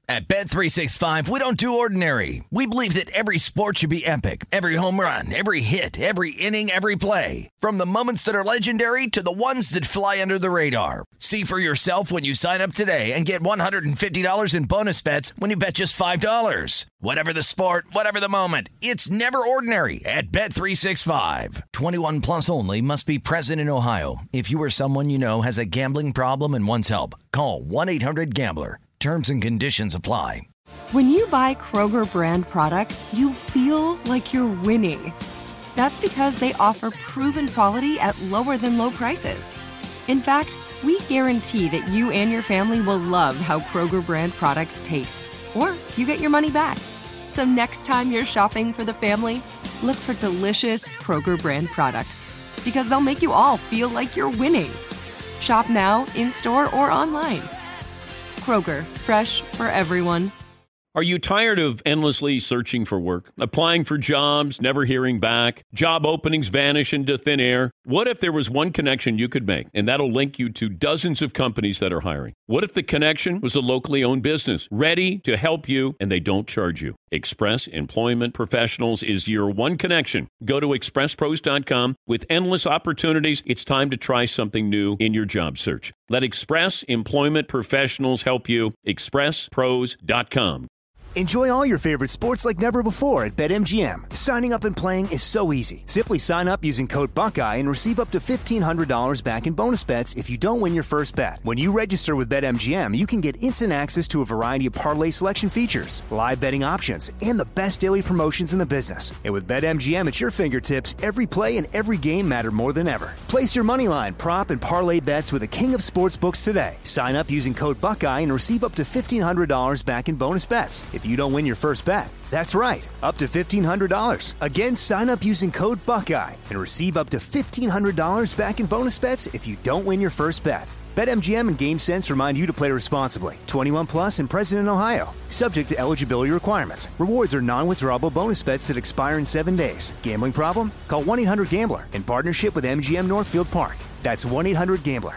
At Bet365, we don't do ordinary. We believe that every sport should be epic. Every home run, every hit, every inning, every play. From the moments that are legendary to the ones that fly under the radar. See for yourself when you sign up today and get $150 in bonus bets when you bet just $5. Whatever the sport, whatever the moment, it's never ordinary at Bet365. 21 plus only. Must be present in Ohio. If you or someone you know has a gambling problem and wants help, call 1-800-GAMBLER. Terms and conditions apply. When you buy Kroger brand products, you feel like you're winning. That's because they offer proven quality at lower than low prices. In fact, we guarantee that you and your family will love how Kroger brand products taste, or you get your money back. So next time you're shopping for the family, look for delicious Kroger brand products, because they'll make you all feel like you're winning. Shop now, in-store, or online. Kroger, fresh for everyone. Are you tired of endlessly searching for work, applying for jobs, never hearing back, job openings vanish into thin air? What if there was one connection you could make, and that'll link you to dozens of companies that are hiring? What if the connection was a locally owned business, ready to help you, and they don't charge you? Express Employment Professionals is your one connection. Go to expresspros.com. With endless opportunities, it's time to try something new in your job search. Let Express Employment Professionals help you. expresspros.com. Enjoy all your favorite sports like never before at BetMGM. Signing up and playing is so easy. Simply sign up using code Buckeye and receive up to $1,500 back in bonus bets if you don't win your first bet. When you register with BetMGM, you can get instant access to a variety of parlay selection features, live betting options, and the best daily promotions in the business. And with BetMGM at your fingertips, every play and every game matter more than ever. Place your moneyline, prop, and parlay bets with the king of sportsbooks today. Sign up using code Buckeye and receive up to $1,500 back in bonus bets if you don't win your first bet. That's right, up to $1,500. Again, sign up using code Buckeye and receive up to $1,500 back in bonus bets if you don't win your first bet. BetMGM and GameSense remind you to play responsibly. 21 plus and present in Ohio. Subject to eligibility requirements. Rewards are non-withdrawable bonus bets that expire in 7 days. Gambling problem? Call 1-800-GAMBLER in partnership with MGM Northfield Park. That's 1-800-GAMBLER.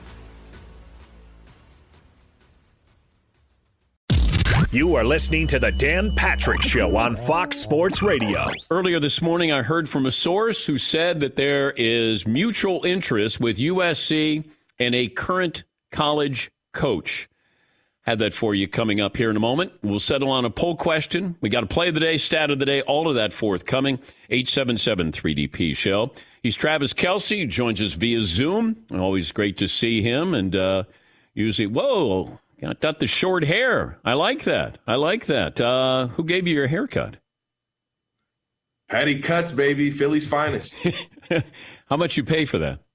You are listening to the Dan Patrick Show on Fox Sports Radio. Earlier this morning, I heard from a source who said that there is mutual interest with USC and a current college coach. Had that for you coming up here in a moment. We'll settle on a poll question. We got a play of the day, stat of the day, all of that forthcoming. 877-3DP Show. He's Travis Kelce. He joins us via Zoom. Always great to see him. And usually, whoa, got the short hair. I like that. Who gave you your haircut? Patty Cuts, baby. Philly's finest. How much you pay for that?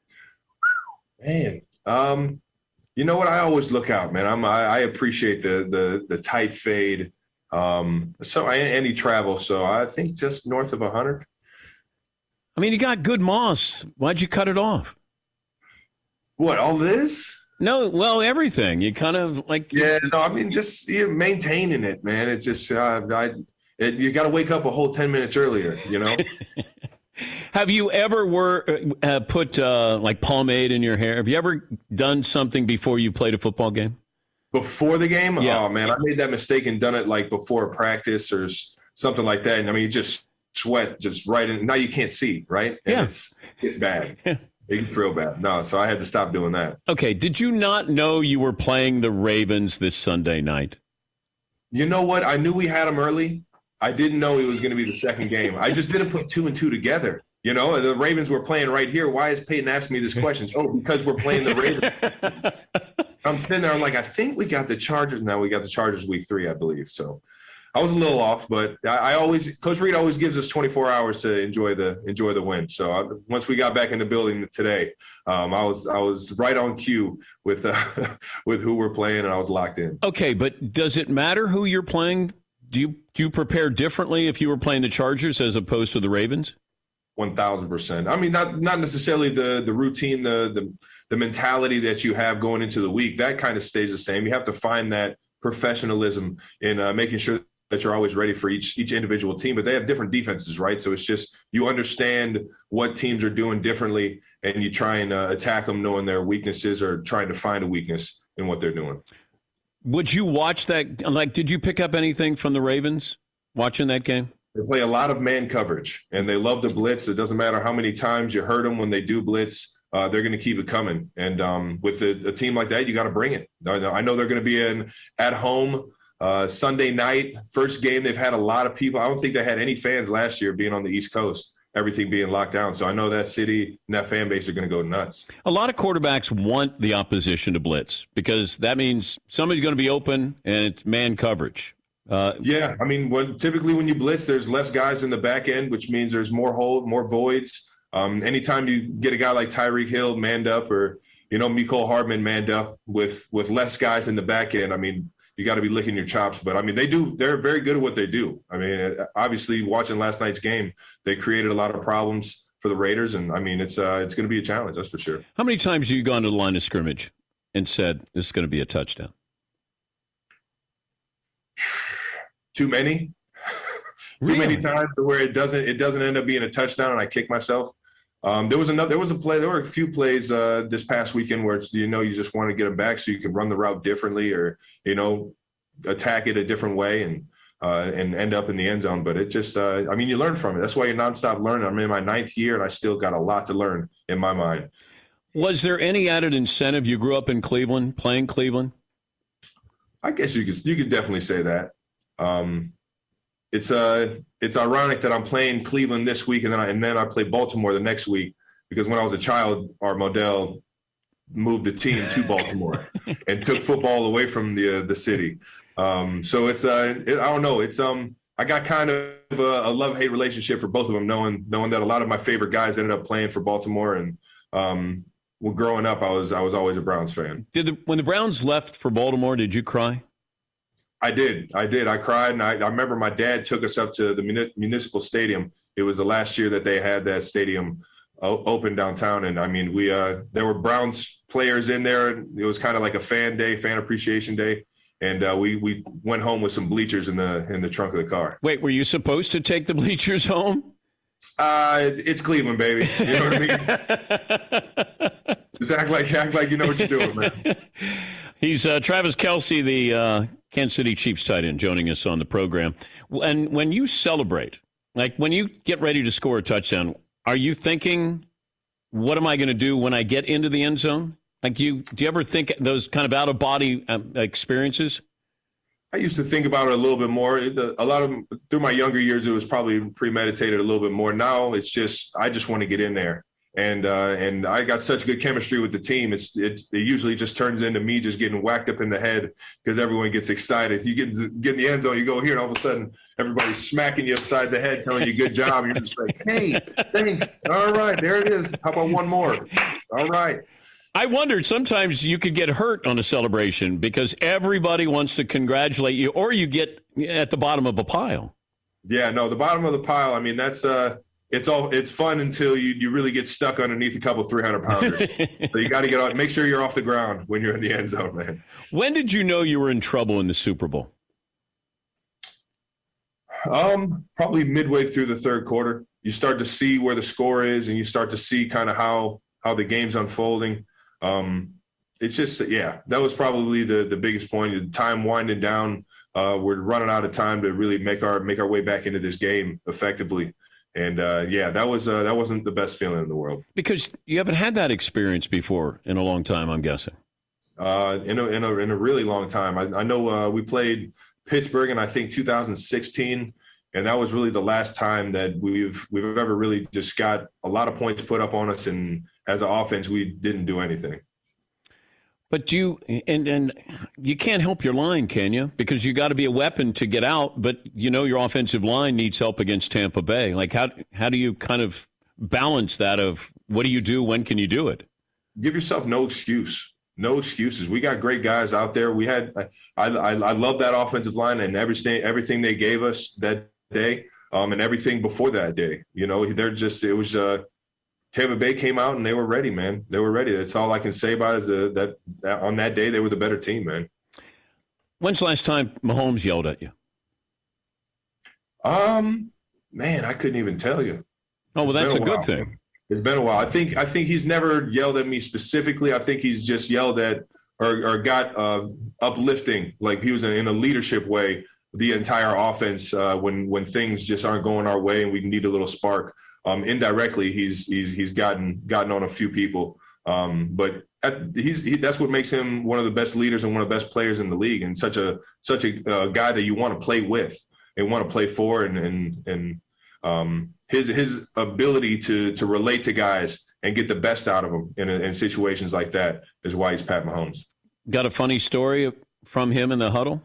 Man, you know what? I always look out, man. I appreciate the tight fade. And he travels, so I think just north of 100. I mean, you got good moss. Why'd you cut it off? What, all this? No, well, everything. You kind of like... Yeah, no, I mean, just maintaining it, man. It's just, you got to wake up a whole 10 minutes earlier, you know? Have you ever put like pomade in your hair? Have you ever done something before you played a football game? Before the game? Yeah. Oh, man, I made that mistake and done it like before practice or something like that. And I mean, you just sweat just right in. Now you can't see, right? And yeah. It's bad. It gets real bad. No, so I had to stop doing that. Okay. Did you not know you were playing the Ravens this Sunday night? You know what? I knew we had them early. I didn't know it was going to be the second game. I just didn't put 2 and 2 together. You know, the Ravens were playing right here. Why is Peyton asking me this question? Oh, because we're playing the Ravens. I'm sitting there. I'm like, I think we got the Chargers. Now we got the Chargers week 3, I believe. So I was a little off, but Coach Reed always gives us 24 hours to enjoy the win. So once we got back in the building today, I was right on cue with who we're playing, and I was locked in. Okay, but does it matter who you're playing? Do you prepare differently if you were playing the Chargers as opposed to the Ravens? 1,000%. I mean, not necessarily the routine, the mentality that you have going into the week. That kind of stays the same. You have to find that professionalism in making sure that you're always ready for each individual team. But they have different defenses, right? So it's just you understand what teams are doing differently, and you try and attack them knowing their weaknesses or trying to find a weakness in what they're doing. Would you watch that? Like, did you pick up anything from the Ravens watching that game? They play a lot of man coverage, and they love to blitz. It doesn't matter how many times you hurt them when they do blitz. They're going to keep it coming. And with a team like that, you got to bring it. I know they're going to be at home Sunday night. First game, they've had a lot of people. I don't think they had any fans last year being on the East Coast, everything being locked down. So I know that city and that fan base are going to go nuts. A lot of quarterbacks want the opposition to blitz because that means somebody's going to be open and it's man coverage. Yeah, I mean, typically when you blitz, there's less guys in the back end, which means there's more voids. Anytime you get a guy like Tyreek Hill manned up, or Mecole Hardman manned up with less guys in the back end, I mean, you got to be licking your chops. But I mean, they're very good at what they do. I mean, obviously watching last night's game, they created a lot of problems for the Raiders, and I mean, it's going to be a challenge, that's for sure. How many times have you gone to the line of scrimmage and said this is going to be a touchdown? Too many. Really? Too many times where it doesn't end up being a touchdown and I kick myself. There was a play. There were a few plays this past weekend where it's, you just want to get them back so you can run the route differently or attack it a different way and end up in the end zone. But it just I mean, you learn from it. That's why you're nonstop learning. I'm in my 9th year and I still got a lot to learn in my mind. Was there any added incentive? You grew up in Cleveland, playing Cleveland. I guess you could definitely say that. It's ironic that I'm playing Cleveland this week and then I play Baltimore the next week, because when I was a child, our Modell moved the team to Baltimore and took football away from the city. So it's I don't know. It's I got kind of a love-hate relationship for both of them, knowing that a lot of my favorite guys ended up playing for Baltimore. And well, growing up, I was always a Browns fan. When the Browns left for Baltimore, did you cry? I did. I cried, and I remember my dad took us up to the Municipal Stadium. It was the last year that they had that stadium open downtown, and I mean, there were Browns players in there. It was kind of like a fan appreciation day, and we went home with some bleachers in the trunk of the car. Wait, were you supposed to take the bleachers home? It's Cleveland, baby. You know what I mean? Just act like you know what you're doing, man. He's Travis Kelce, the Kansas City Chiefs tight end, joining us on the program. And when you celebrate, like when you get ready to score a touchdown, are you thinking, what am I going to do when I get into the end zone? Like, do you ever think those kind of out-of-body experiences? I used to think about it a little bit more. A lot of through my younger years, it was probably premeditated a little bit more. Now it's just I just want to get in there. And I got such good chemistry with the team. It usually just turns into me just getting whacked up in the head because everyone gets excited. You get in the end zone, you go here, and all of a sudden everybody's smacking you upside the head, telling you good job. You're just like, hey, thanks. All right, there it is. How about one more? All right. I wondered sometimes you could get hurt on a celebration because everybody wants to congratulate you, or you get at the bottom of a pile. Yeah, no, the bottom of the pile. I mean, that's it's fun until you really get stuck underneath a couple 300-pounders. So you got to get on, make sure you're off the ground when you're in the end zone, man. When did you know you were in trouble in the Super Bowl? Probably midway through the third quarter. You start to see where the score is, and you start to see kind of how the game's unfolding. It's just, that was probably the biggest point. The time winding down. We're running out of time to really make our way back into this game effectively. And that wasn't the best feeling in the world. Because you haven't had that experience before in a long time, I'm guessing. In a really long time. I know we played Pittsburgh in I think 2016, and that was really the last time that we've ever really just got a lot of points put up on us, and as an offense, we didn't do anything. But you can't help your line, can you? Because you got to be a weapon to get out. But your offensive line needs help against Tampa Bay. Like how do you kind of balance that? Of what do you do? When can you do it? Give yourself no excuse. No excuses. We got great guys out there. We had I love that offensive line and everything they gave us that day, and everything before that day. Tampa Bay came out and they were ready, man. They were ready. That's all I can say about it is that on that day, they were the better team, man. When's the last time Mahomes yelled at you? Man, I couldn't even tell you. Oh, well, that's a good thing. It's been a while. I think he's never yelled at me specifically. I think he's just yelled at or got uplifting, like he was in a leadership way, the entire offense when things just aren't going our way and we need a little spark. Indirectly, he's gotten on a few people, but that's what makes him one of the best leaders and one of the best players in the league, and such a guy that you want to play with and want to play for, and his ability to relate to guys and get the best out of them in situations like that is why he's Pat Mahomes. Got a funny story from him in the huddle?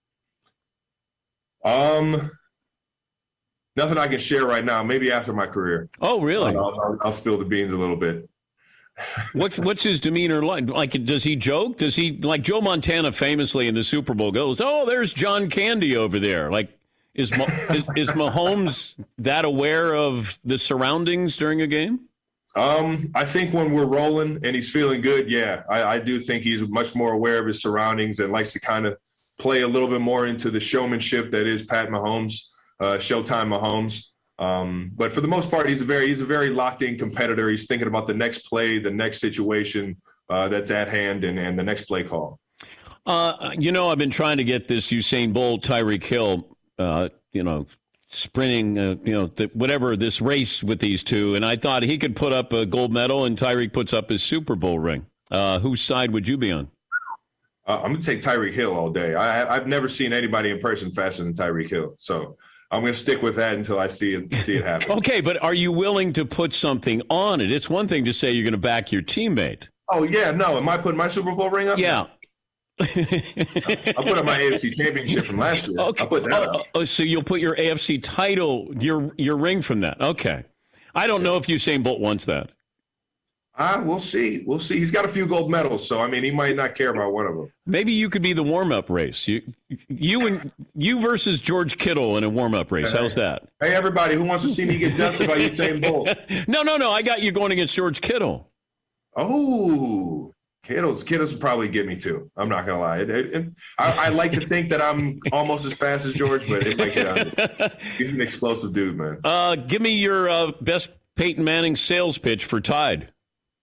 Nothing I can share right now. Maybe after my career. Oh, really? I'll spill the beans a little bit. What's his demeanor like? Like, does he joke? Does he, like Joe Montana famously in the Super Bowl goes, "Oh, there's John Candy over there." Like, is Mahomes that aware of the surroundings during a game? I think when we're rolling and he's feeling good, yeah, I do think he's much more aware of his surroundings and likes to kind of play a little bit more into the showmanship that is Pat Mahomes, Showtime Mahomes. But for the most part, he's a very locked in competitor. He's thinking about the next play, the next situation that's at hand, and the next play call. I've been trying to get this Usain Bolt, Tyreek Hill, sprinting, whatever, this race with these two. And I thought he could put up a gold medal and Tyreek puts up his Super Bowl ring. Whose side would you be on? I'm going to take Tyreek Hill all day. I've never seen anybody in person faster than Tyreek Hill. So I'm going to stick with that until I see it happen. Okay, but are you willing to put something on it? It's one thing to say you're going to back your teammate. Oh, yeah, no. Am I putting my Super Bowl ring up? Yeah. I put up my AFC championship from last year. Okay. I'll put that up. Oh, so you'll put your AFC title, your ring from that. Okay. I don't know if Usain Bolt wants that. We'll see. He's got a few gold medals, so, I mean, he might not care about one of them. Maybe you could be the warm-up race. You versus George Kittle in a warm-up race. How's that? Hey, everybody, who wants to see me get dusted by Usain Bolt? No. I got you going against George Kittle. Oh, Kittles would probably get me too. I'm not gonna lie. I like to think that I'm almost as fast as George, but it might get under. He's an explosive dude, man. Give me your best Peyton Manning sales pitch for Tide.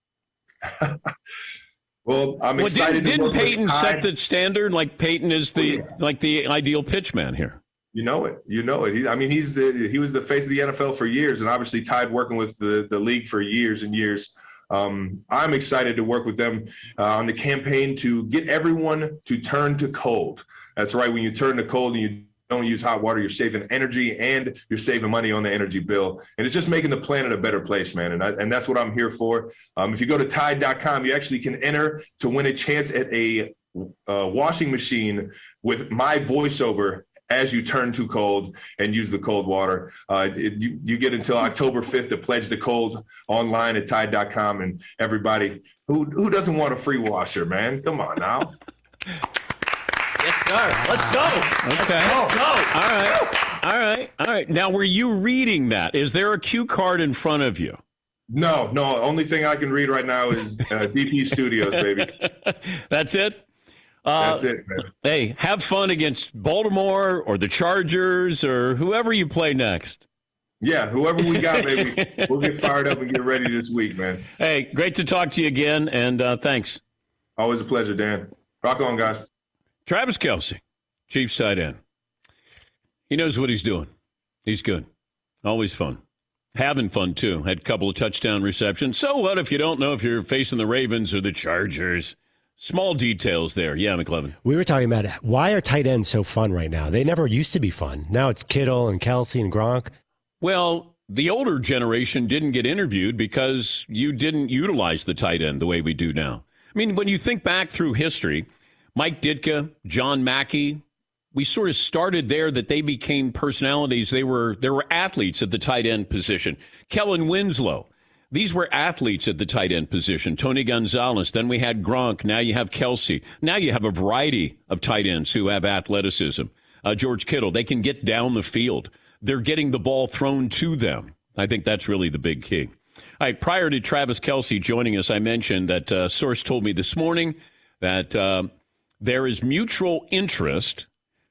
Well, I'm excited. Didn't Peyton set the standard? Like Peyton is the ideal pitch man here. You know it. He was the face of the NFL for years, and obviously Tide working with the league for years and years. I'm excited to work with them on the campaign to get everyone to turn to cold. That's right. When you turn to cold and you don't use hot water, you're saving energy and you're saving money on the energy bill. And it's just making the planet a better place, man. And that's what I'm here for. If you go to Tide.com, you actually can enter to win a chance at a washing machine with my voiceover as you turn too cold and use the cold water. You get until October 5th to pledge the cold online at Tide.com. And everybody, who doesn't want a free washer, man? Come on now. Yes, sir. Let's go. Okay. Let's go. All right. Now, were you reading that? Is there a cue card in front of you? No. Only thing I can read right now is DP Studios, baby. That's it? That's it, man. Hey, have fun against Baltimore or the Chargers or whoever you play next. Yeah, whoever we got, baby. We'll get fired up and get ready this week, man. Hey, great to talk to you again, and thanks. Always a pleasure, Dan. Rock on, guys. Travis Kelce, Chiefs tight end. He knows what he's doing. He's good. Always fun. Having fun, too. Had a couple of touchdown receptions. So what if you don't know if you're facing the Ravens or the Chargers? Small details there. Yeah, McLevin. We were talking about why are tight ends so fun right now? They never used to be fun. Now it's Kittle and Kelce and Gronk. Well, the older generation didn't get interviewed because you didn't utilize the tight end the way we do now. I mean, when you think back through history, Mike Ditka, John Mackey, we sort of started there that they became personalities. There were athletes at the tight end position. Kellen Winslow. These were athletes at the tight end position. Tony Gonzalez. Then we had Gronk. Now you have Kelce. Now you have a variety of tight ends who have athleticism. George Kittle. They can get down the field. They're getting the ball thrown to them. I think that's really the big key. All right, prior to Travis Kelce joining us, I mentioned that a source told me this morning that there is mutual interest,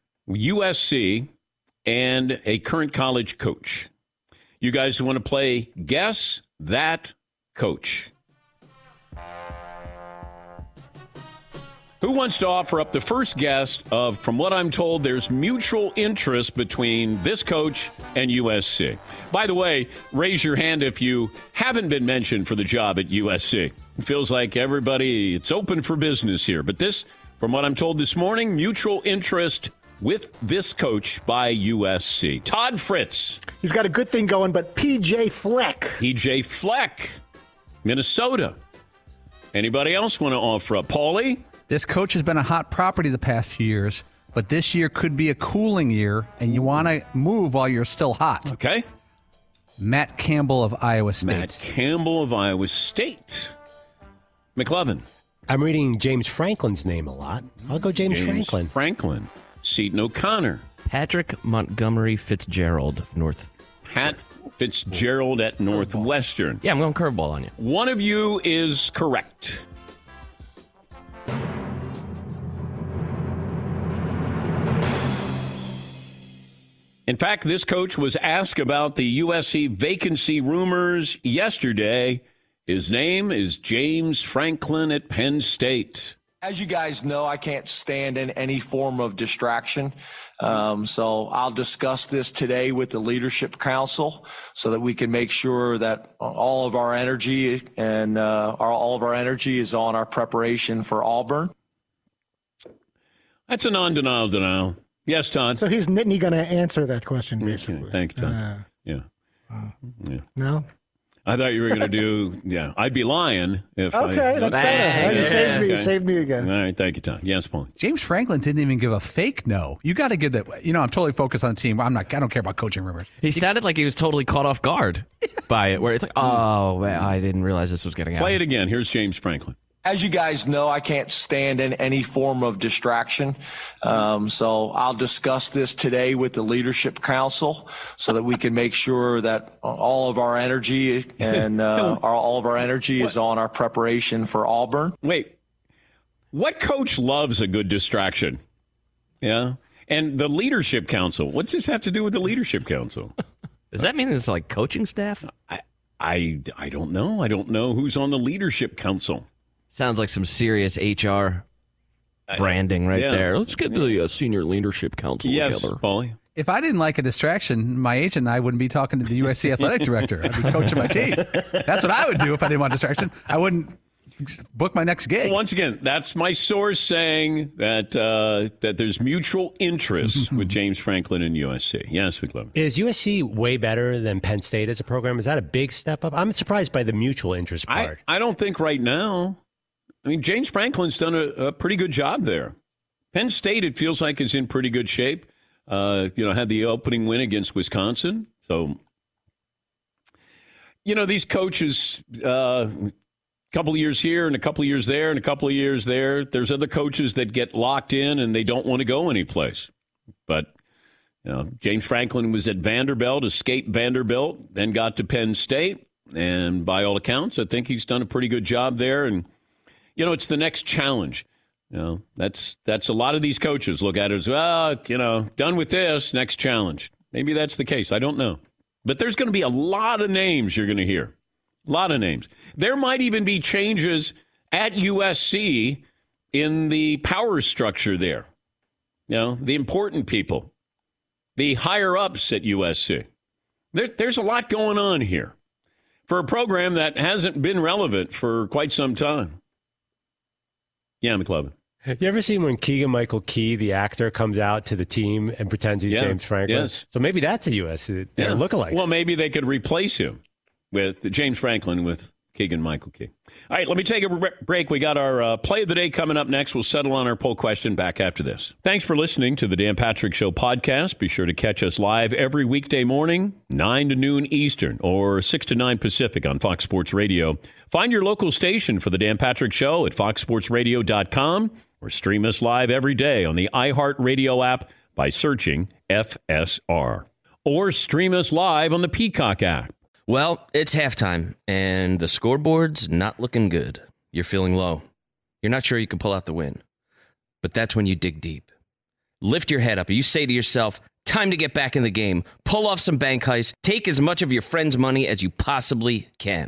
USC and a current college coach. You guys want to play Guess That Coach? Who wants to offer up the first guest of, from what I'm told, there's mutual interest between this coach and USC? By the way, raise your hand if you haven't been mentioned for the job at USC. It feels like everybody, it's open for business here. But this, from what I'm told this morning, mutual interest with this coach by USC. Todd Fritz. He's got a good thing going, but PJ Fleck. PJ Fleck, Minnesota. Anybody else want to offer up? Paulie? This coach has been a hot property the past few years, but this year could be a cooling year, and you want to move while you're still hot. Okay. Matt Campbell of Iowa State. Matt Campbell of Iowa State. McLovin. I'm reading James Franklin's name a lot. I'll go James Franklin. Franklin. Seton O'Connor. Patrick Montgomery Fitzgerald, North. Pat Fitzgerald at Northwestern. Yeah, I'm going curveball on you. One of you is correct. In fact, this coach was asked about the USC vacancy rumors yesterday. His name is James Franklin at Penn State. As you guys know, I can't stand in any form of distraction. So I'll discuss this today with the Leadership Council so that we can make sure that all of our energy and all of our energy is on our preparation for Auburn. That's a non-denial denial. Yes, Todd. So he's Nittany going to answer that question, basically. Okay. Thank you, Todd. Yeah. No? I thought you were going to do, I'd be lying if Okay, that's better. You saved me again. All right, thank you, Todd. Yes, Paul. James Franklin didn't even give a fake no. You got to give that. I'm totally focused on the team. I don't care about coaching rumors. He sounded like he was totally caught off guard by it, where it's like, oh, I didn't realize this was getting out. Play it again. Here's James Franklin. As you guys know, I can't stand in any form of distraction. So I'll discuss this today with the Leadership Council so that we can make sure that all of our energy and all of our energy is on our preparation for Auburn. Wait, what coach loves a good distraction? Yeah. And the Leadership Council. What's this have to do with the Leadership Council? Does that mean it's like coaching staff? I don't know. I don't know who's on the Leadership Council. Sounds like some serious HR branding there. Let's get the senior leadership council together. Paulie. If I didn't like a distraction, my agent and I wouldn't be talking to the USC athletic director. I'd be coaching my team. That's what I would do if I didn't want a distraction. I wouldn't book my next gig. Once again, that's my source saying that that there's mutual interest with James Franklin and USC. Yes, we love it. Is USC way better than Penn State as a program? Is that a big step up? I'm surprised by the mutual interest part. I don't think right now. I mean, James Franklin's done a pretty good job there. Penn State, it feels like, is in pretty good shape. Had the opening win against Wisconsin. So, these coaches, a couple of years here and a couple of years there and a couple of years there. There's other coaches that get locked in and they don't want to go anyplace. But James Franklin was at Vanderbilt, escaped Vanderbilt, then got to Penn State. And by all accounts, I think he's done a pretty good job there. And it's the next challenge. That's a lot of these coaches look at it as, done with this, next challenge. Maybe that's the case. I don't know. But there's going to be a lot of names you're going to hear. A lot of names. There might even be changes at USC in the power structure there. The important people, the higher ups at USC. There's a lot going on here for a program that hasn't been relevant for quite some time. Yeah, McLovin. You ever seen when Keegan-Michael Key, the actor, comes out to the team and pretends he's James Franklin? Yes. So maybe that's a USC lookalike. Well, maybe they could replace him with James Franklin with Keegan-Michael Key. All right, let me take a break. We got our play of the day coming up next. We'll settle on our poll question back after this. Thanks for listening to the Dan Patrick Show podcast. Be sure to catch us live every weekday morning, 9 to noon Eastern or 6 to 9 Pacific on Fox Sports Radio. Find your local station for the Dan Patrick Show at foxsportsradio.com or stream us live every day on the iHeartRadio app by searching FSR. Or stream us live on the Peacock app. Well, it's halftime, and the scoreboard's not looking good. You're feeling low. You're not sure you can pull out the win. But that's when you dig deep. Lift your head up, and you say to yourself, time to get back in the game. Pull off some bank heists. Take as much of your friend's money as you possibly can.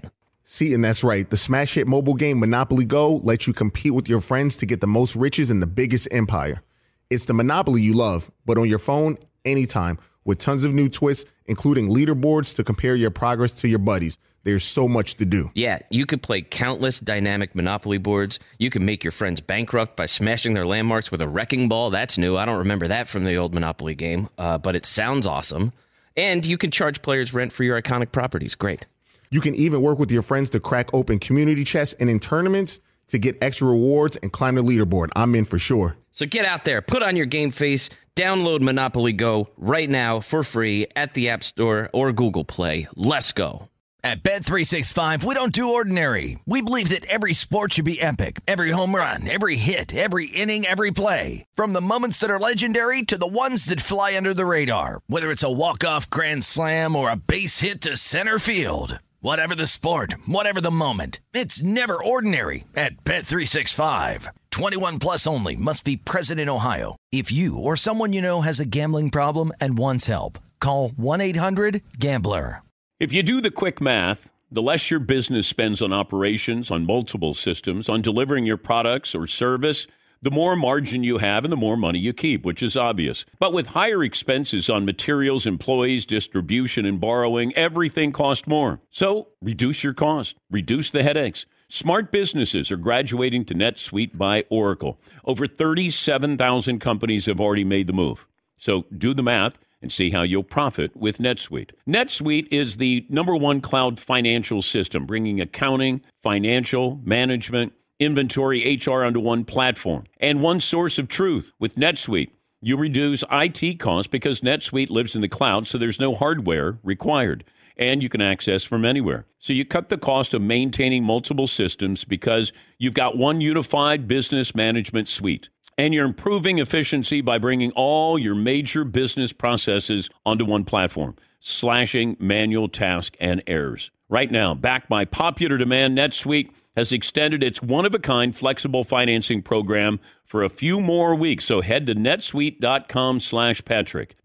See, and that's right. The smash hit mobile game Monopoly Go lets you compete with your friends to get the most riches in the biggest empire. It's the Monopoly you love, but on your phone, anytime, with tons of new twists, including leaderboards to compare your progress to your buddies. There's so much to do. Yeah, you could play countless dynamic Monopoly boards. You can make your friends bankrupt by smashing their landmarks with a wrecking ball. That's new. I don't remember that from the old Monopoly game, but it sounds awesome. And you can charge players rent for your iconic properties. Great. You can even work with your friends to crack open community chests and in tournaments to get extra rewards and climb the leaderboard. I'm in for sure. So get out there, put on your game face, download Monopoly Go right now for free at the App Store or Google Play. Let's go. At Bet365, we don't do ordinary. We believe that every sport should be epic. Every home run, every hit, every inning, every play. From the moments that are legendary to the ones that fly under the radar. Whether it's a walk-off grand slam or a base hit to center field. Whatever the sport, whatever the moment, it's never ordinary at Bet365. 21 plus only. Must be present in Ohio. If you or someone you know has a gambling problem and wants help, call 1-800-GAMBLER. If you do the quick math, the less your business spends on operations, on multiple systems, on delivering your products or service, the more margin you have and the more money you keep, which is obvious. But with higher expenses on materials, employees, distribution, and borrowing, everything costs more. So reduce your cost. Reduce the headaches. Smart businesses are graduating to NetSuite by Oracle. Over 37,000 companies have already made the move. So do the math and see how you'll profit with NetSuite. NetSuite is the #1 cloud financial system, bringing accounting, financial, management, inventory, HR onto one platform and one source of truth. With NetSuite, you reduce IT costs because NetSuite lives in the cloud, so there's no hardware required, and you can access from anywhere. So you cut the cost of maintaining multiple systems because you've got one unified business management suite. And you're improving efficiency by bringing all your major business processes onto one platform, slashing manual tasks and errors. Right now, backed by popular demand, NetSuite has extended its one-of-a-kind flexible financing program for a few more weeks. So head to netsuite.com/Patrick.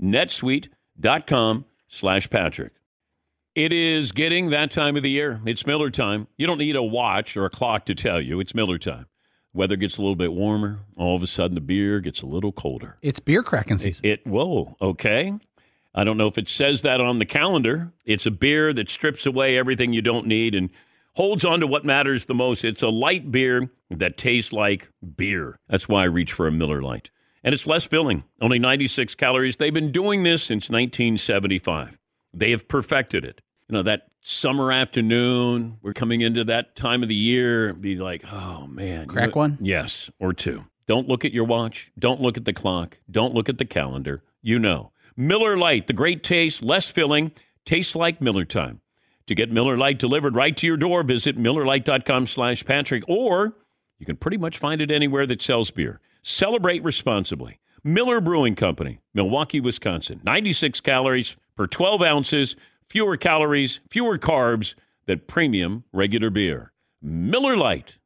netsuite.com/Patrick. It is getting that time of the year. It's Miller time. You don't need a watch or a clock to tell you. It's Miller time. Weather gets a little bit warmer. All of a sudden, the beer gets a little colder. It's beer cracking season. Whoa, okay. I don't know if it says that on the calendar. It's a beer that strips away everything you don't need and holds on to what matters the most. It's a light beer that tastes like beer. That's why I reach for a Miller Lite. And it's less filling, only 96 calories. They've been doing this since 1975. They have perfected it. You know, that summer afternoon, we're coming into that time of the year, be like, oh, man. Crack one? Yes, or two. Don't look at your watch. Don't look at the clock. Don't look at the calendar. You know. Miller Lite, the great taste, less filling, tastes like Miller time. To get Miller Lite delivered right to your door, visit MillerLite.com/Patrick, or you can pretty much find it anywhere that sells beer. Celebrate responsibly. Miller Brewing Company, Milwaukee, Wisconsin. 96 calories per 12 ounces. Fewer calories, fewer carbs than premium regular beer. Miller Lite.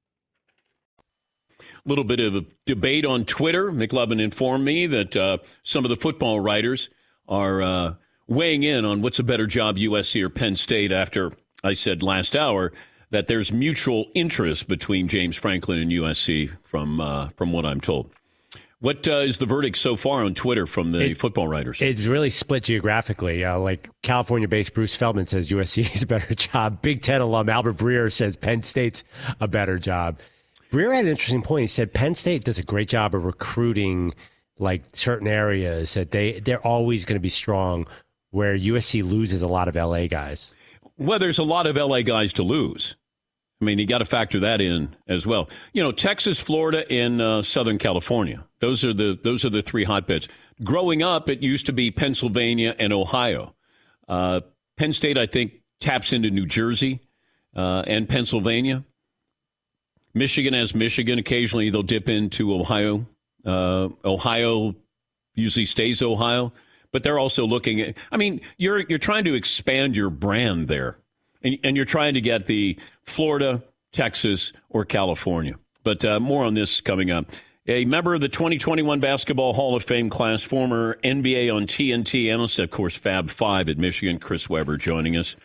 A little bit of a debate on Twitter. McLovin informed me that some of the football writers are weighing in on what's a better job, USC or Penn State, after I said last hour that there's mutual interest between James Franklin and USC from what I'm told. What is the verdict so far on Twitter from the football writers? It's really split geographically. Like California-based Bruce Feldman says USC is a better job. Big Ten alum Albert Breer says Penn State's a better job. Breer had an interesting point. He said Penn State does a great job of recruiting like certain areas that they're always going to be strong, where USC loses a lot of LA guys. Well, there's a lot of LA guys to lose. I mean, you got to factor that in as well. You know, Texas, Florida, and Southern California. Those are the three hotbeds. Growing up, it used to be Pennsylvania and Ohio. Penn State, I think, taps into New Jersey and Pennsylvania. Michigan has Michigan. Occasionally, they'll dip into Ohio. Ohio usually stays Ohio, but they're also looking at. I mean, you're trying to expand your brand there. And you're trying to get the Florida, Texas, or California. But more on this coming up. A member of the 2021 Basketball Hall of Fame class, former NBA on TNT analyst, of course, Fab 5 at Michigan, Chris Webber joining us.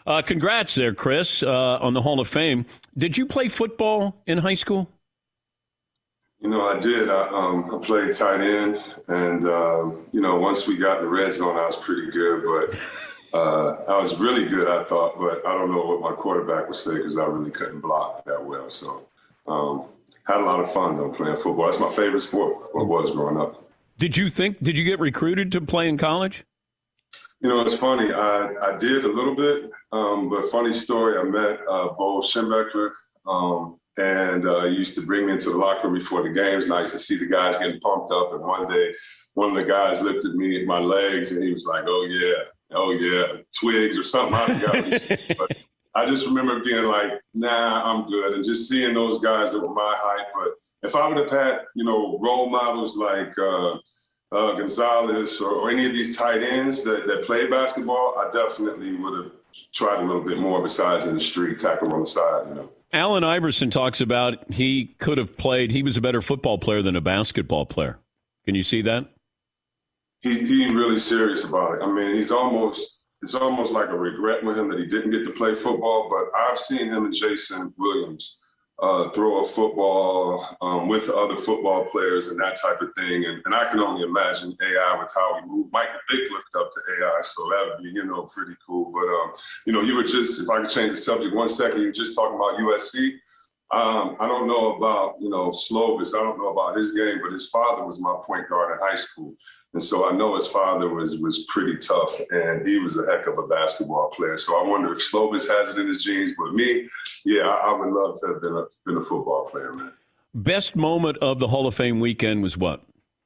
Congrats there, Chris, on the Hall of Fame. Did you play football in high school? You know, I did. I played tight end, and, once we got the red zone, I was pretty good. But I was really good, I thought. But I don't know what my quarterback would say because I really couldn't block that well. So had a lot of fun, though, playing football. That's my favorite sport, what was growing up. Did you get recruited to play in college? You know, it's funny. I did a little bit, but funny story, I met Bo Schembechler, and he used to bring me into the locker room before the games, and I used to see the guys getting pumped up, and one day, one of the guys lifted me at my legs, and he was like, oh, yeah, twigs or something. I forgot what he said, but I just remember being like, nah, I'm good, and just seeing those guys that were my height. But if I would have had, role models like Gonzalez or any of these tight ends that play basketball, I definitely would have tried a little bit more besides in the street, tackle on the side, Allen Iverson talks about he could have played. He was a better football player than a basketball player. Can you see that? He really serious about it. I mean, it's almost like a regret with him that he didn't get to play football, but I've seen him and Jason Williams throw a football with other football players and that type of thing. And I can only imagine AI with how we move. Michael Vick looked up to AI, so that would be, pretty cool. But, you were just, if I could change the subject 1 second, you were just talking about USC. I don't know about, Slovis. I don't know about his game, but his father was my point guard in high school. And so I know his father was pretty tough, and he was a heck of a basketball player. So I wonder if Slovis has it in his genes. But me, yeah, I would love to have been a football player, man. Best moment of the Hall of Fame weekend was what?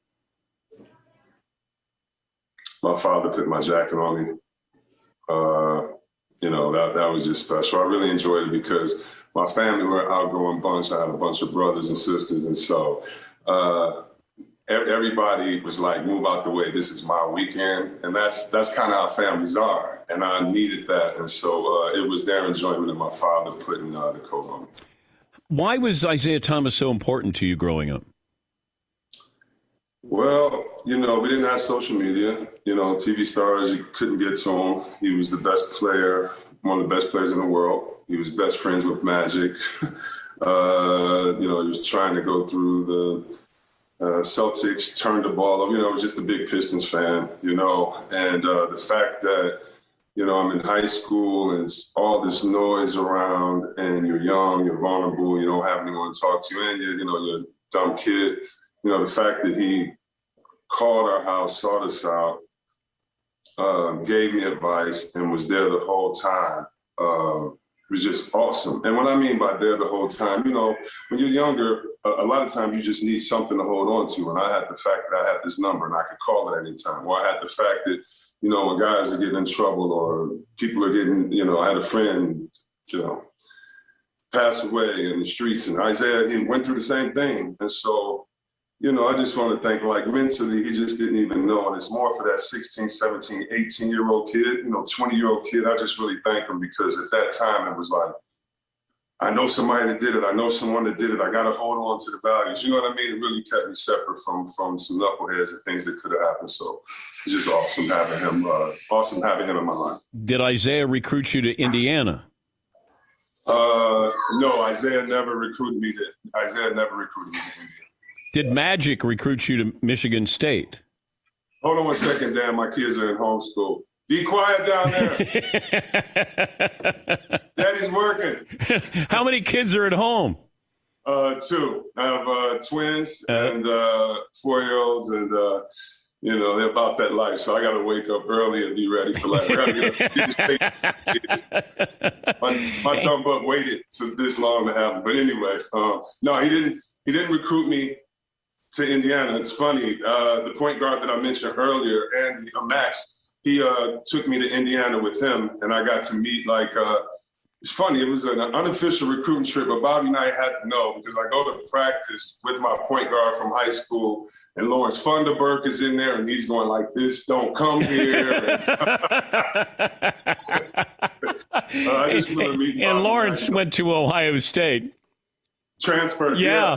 My father put my jacket on me. That was just special. I really enjoyed it because my family were an outgoing bunch. I had a bunch of brothers and sisters, and so everybody was like, move out the way. This is my weekend. And that's kind of how families are. And I needed that. And so it was their enjoyment of my father putting the coat on me. Why was Isaiah Thomas so important to you growing up? Well, we didn't have social media. TV stars, you couldn't get to him. He was the best player, one of the best players in the world. He was best friends with Magic. He was trying to go through the Celtics, turned the ball over. I was just a big Pistons fan, and the fact that, I'm in high school and it's all this noise around and you're young, you're vulnerable, you don't have anyone to talk to, and you're a dumb kid. The fact that he called our house, sought us out, gave me advice and was there the whole time. Was just awesome. And what I mean by there the whole time, when you're younger, a lot of times you just need something to hold on to. And I had the fact that I had this number and I could call it any time. Or I had the fact that, when guys are getting in trouble or people are getting, I had a friend, pass away in the streets, and Isaiah, he went through the same thing. And so, I just want to think, like, mentally, he just didn't even know. And it's more for that 16, 17, 18-year-old kid, 20-year-old kid. I just really thank him because at that time it was like, I know somebody that did it. I know someone that did it. I got to hold on to the values. You know what I mean? It really kept me separate from some knuckleheads and things that could have happened. So it's just awesome having him in my life. Did Isaiah recruit you to Indiana? No, Isaiah never recruited me to Indiana. Did Magic recruit you to Michigan State? Hold on 1 second, Dan. My kids are in homeschool. Be quiet down there. Daddy's working. How many kids are at home? 2. I have twins and 4-year-olds, and they're about that life. So I got to wake up early and be ready for life. My dumb butt waited to this long to have them. But anyway, no, he didn't recruit me to Indiana. It's funny. The point guard that I mentioned earlier, and Max, he took me to Indiana with him, and I got to meet, it's funny, it was an unofficial recruiting trip, but Bobby and I had to know because I go to practice with my point guard from high school, and Lawrence Funderburk is in there, and he's going like this, don't come here. I just want to meet Bobby. And Lawrence went to Ohio State. Transfer. Yeah.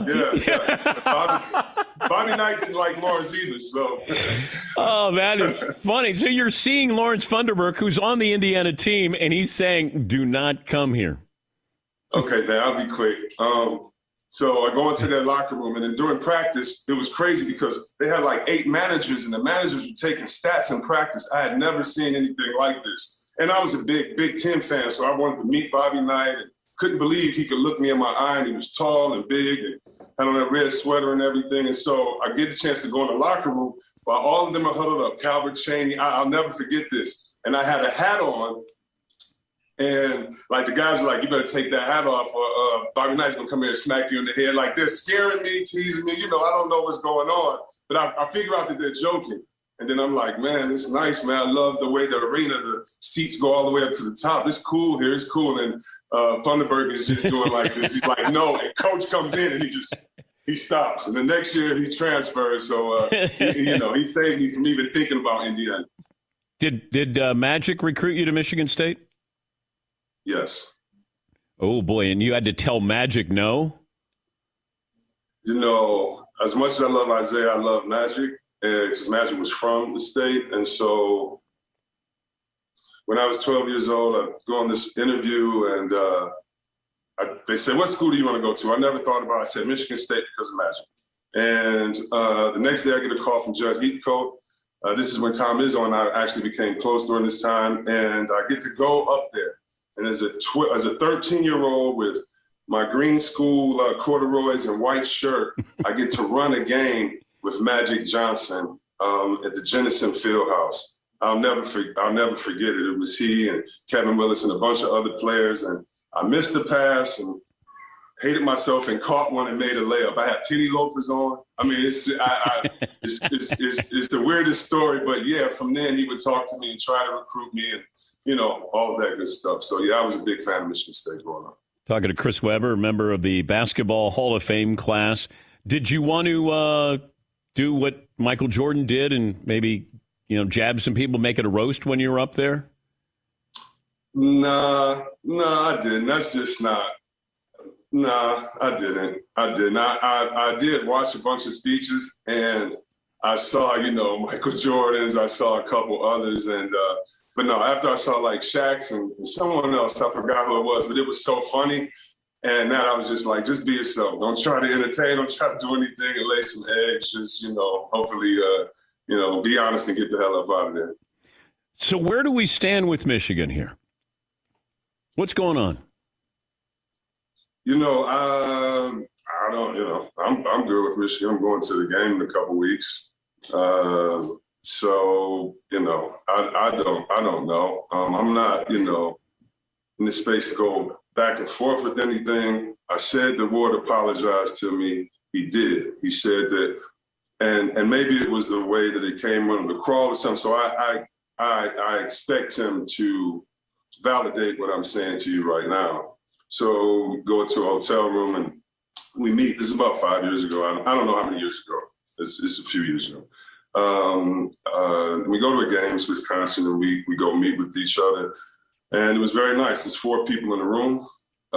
Bobby Knight didn't like Lawrence either, so. Oh, that is funny. So you're seeing Lawrence Funderburk, who's on the Indiana team, and he's saying, do not come here. Okay, man, I'll be quick. So I go into their locker room, and then during practice, it was crazy because they had like 8 managers, and the managers were taking stats in practice. I had never seen anything like this. And I was a Big Ten fan, so I wanted to meet Bobby Knight and couldn't believe he could look me in my eye, and he was tall and big and had on that red sweater and everything. And so I get the chance to go in the locker room while all of them are huddled up. Calvert, Chaney, I'll never forget this. And I had a hat on, and like the guys are like, you better take that hat off or Bobby Knight's gonna come here and smack you in the head. Like they're scaring me, teasing me. I don't know what's going on. But I figure out that they're joking. And then I'm like, man, it's nice, man. I love the way the arena, the seats go all the way up to the top. It's cool here. It's cool. And Funderburk is just doing like this. He's like, no. And coach comes in and he stops. And the next year he transfers. So, he saved me from even thinking about Indiana. Did Magic recruit you to Michigan State? Yes. Oh, boy. And you had to tell Magic no? As much as I love Isaiah, I love Magic. Because Magic was from the state. And so when I was 12 years old, I go on this interview and they said, what school do you want to go to? I never thought about it. I said, Michigan State because of Magic. And the next day I get a call from Judd Heathcote. This is when Tom Izzo and I actually became close during this time. And I get to go up there. And as a 13-year-old with my green school corduroys and white shirt, I get to run a game with Magic Johnson at the Jennison Fieldhouse. I'll never forget it. It was he and Kevin Willis and a bunch of other players. And I missed the pass and hated myself and caught one and made a layup. I had penny loafers on. I mean, it's the weirdest story. But, yeah, from then he would talk to me and try to recruit me and, all of that good stuff. So, yeah, I was a big fan of Michigan State growing up. Talking to Chris Webber, member of the Basketball Hall of Fame class. Did you want to do what Michael Jordan did and maybe, jab some people, make it a roast when you were up there? Nah, I didn't. That's just not. Nah, I didn't. I did watch a bunch of speeches and I saw, Michael Jordan's, I saw a couple others. And, but no, after I saw like Shaq's and someone else, I forgot who it was, but it was so funny. And that I was just like, just be yourself. Don't try to entertain. Don't try to do anything and lay some eggs. Just, hopefully, be honest and get the hell up out of there. So where do we stand with Michigan here? What's going on? I don't, I'm good with Michigan. I'm going to the game in a couple weeks. So, I don't know. I'm not, in the space to go back and forth with anything. I said the Ward apologized to me. He did. He said that, and maybe it was the way that it came under the crawl or something. So I expect him to validate what I'm saying to you right now. So we go into a hotel room and we meet. This is about 5 years ago. I don't know how many years ago. It's a few years ago. We go to a game, it's Wisconsin, and we go meet with each other. And it was very nice. There's 4 people in the room.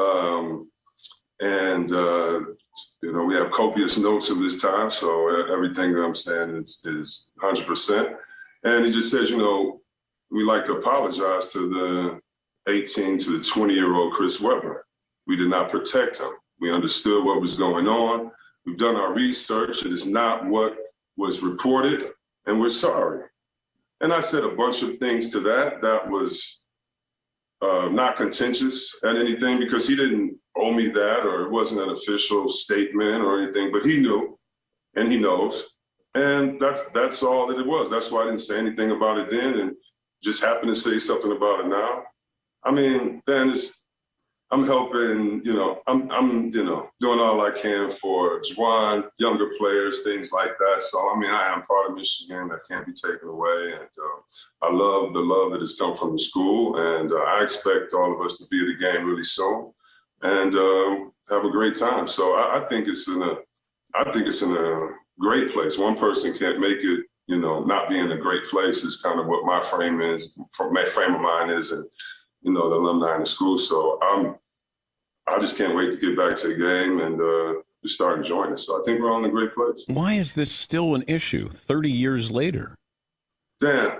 We have copious notes of this time. So everything that I'm saying is 100%. And he just says, we'd like to apologize to the 18 to the 20-year-old Chris Webber. We did not protect him. We understood what was going on. We've done our research. It is not what was reported, and we're sorry. And I said a bunch of things to that was not contentious at anything because he didn't owe me that or it wasn't an official statement or anything, but he knew and he knows. And that's all that it was. That's why I didn't say anything about it then and just happened to say something about it now. I mean, Ben, I'm helping, I'm doing all I can for Juwan, younger players, things like that. So, I am part of Michigan. That can't be taken away. And I love the love that has come from the school. And I expect all of us to be at the game really soon and have a great time. So I think it's in a great place. One person can't make it, not be in a great place is kind of what my frame of mind is. And, the alumni in the school. So I just can't wait to get back to the game and just start enjoying it. So I think we're on a great place. Why is this still an issue 30 years later? Dan,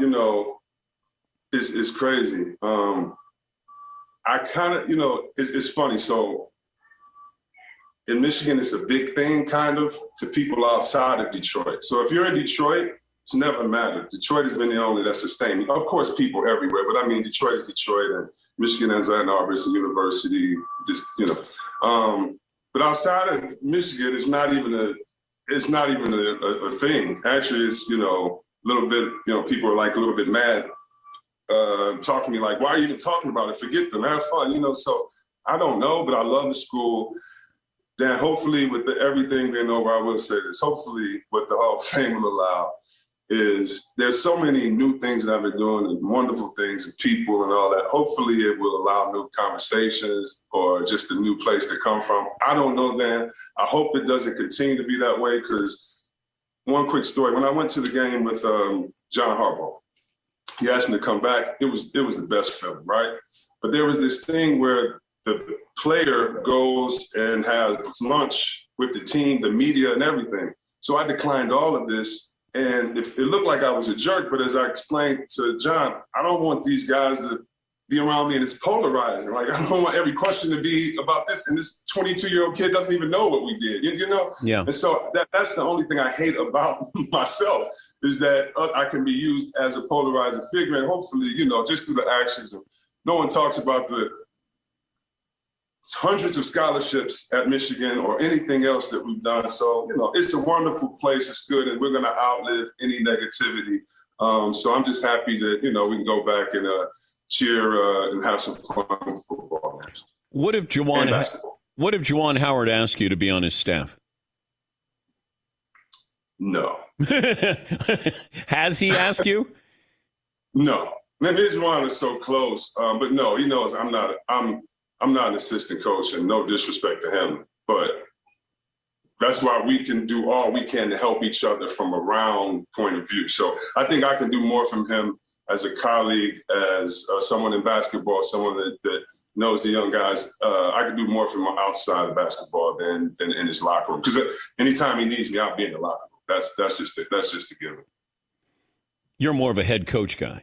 it's crazy. I kind of, it's funny. So in Michigan, it's a big thing kind of to people outside of Detroit. So if you're in Detroit, it's never mattered. Detroit has been the only that sustained. Of course, people everywhere, but I mean, Detroit is Detroit, and Michigan has Ann Arbor, it's a university, just, but outside of Michigan, it's not even a thing. Actually, it's, a little bit, people are like a little bit mad, talking to me like, why are you even talking about it? Forget them, have fun, so I don't know, but I love the school. Dan, hopefully with everything being over, I will say this, hopefully what the Hall of Fame will allow is there's so many new things that I've been doing and wonderful things and people and all that. Hopefully it will allow new conversations or just a new place to come from. I don't know, Dan. I hope it doesn't continue to be that way, because one quick story. When I went to the game with John Harbaugh, he asked me to come back. It was the best feeling, right? But there was this thing where the player goes and has lunch with the team, the media, and everything. So I declined all of this. And it looked like I was a jerk, but as I explained to John, I don't want these guys to be around me and it's polarizing. Like, I don't want every question to be about this. And this 22-year-old kid doesn't even know what we did, Yeah. And so that's the only thing I hate about myself, is that I can be used as a polarizing figure. And hopefully, just through the actions. No one talks about the hundreds of scholarships at Michigan or anything else that we've done. So, it's a wonderful place. It's good. And we're going to outlive any negativity. So I'm just happy that, we can go back and cheer and have some fun with football games. What if Juwan Howard asked you to be on his staff? No. Has he asked you? No. Maybe Juwan is so close. But no, he knows I'm not an assistant coach, and no disrespect to him, but that's why we can do all we can to help each other from a round point of view. So I think I can do more from him as a colleague, as someone in basketball, someone that knows the young guys. I can do more from outside of basketball than in his locker room. Because anytime he needs me, I'll be in the locker room. That's just a given. You're more of a head coach guy.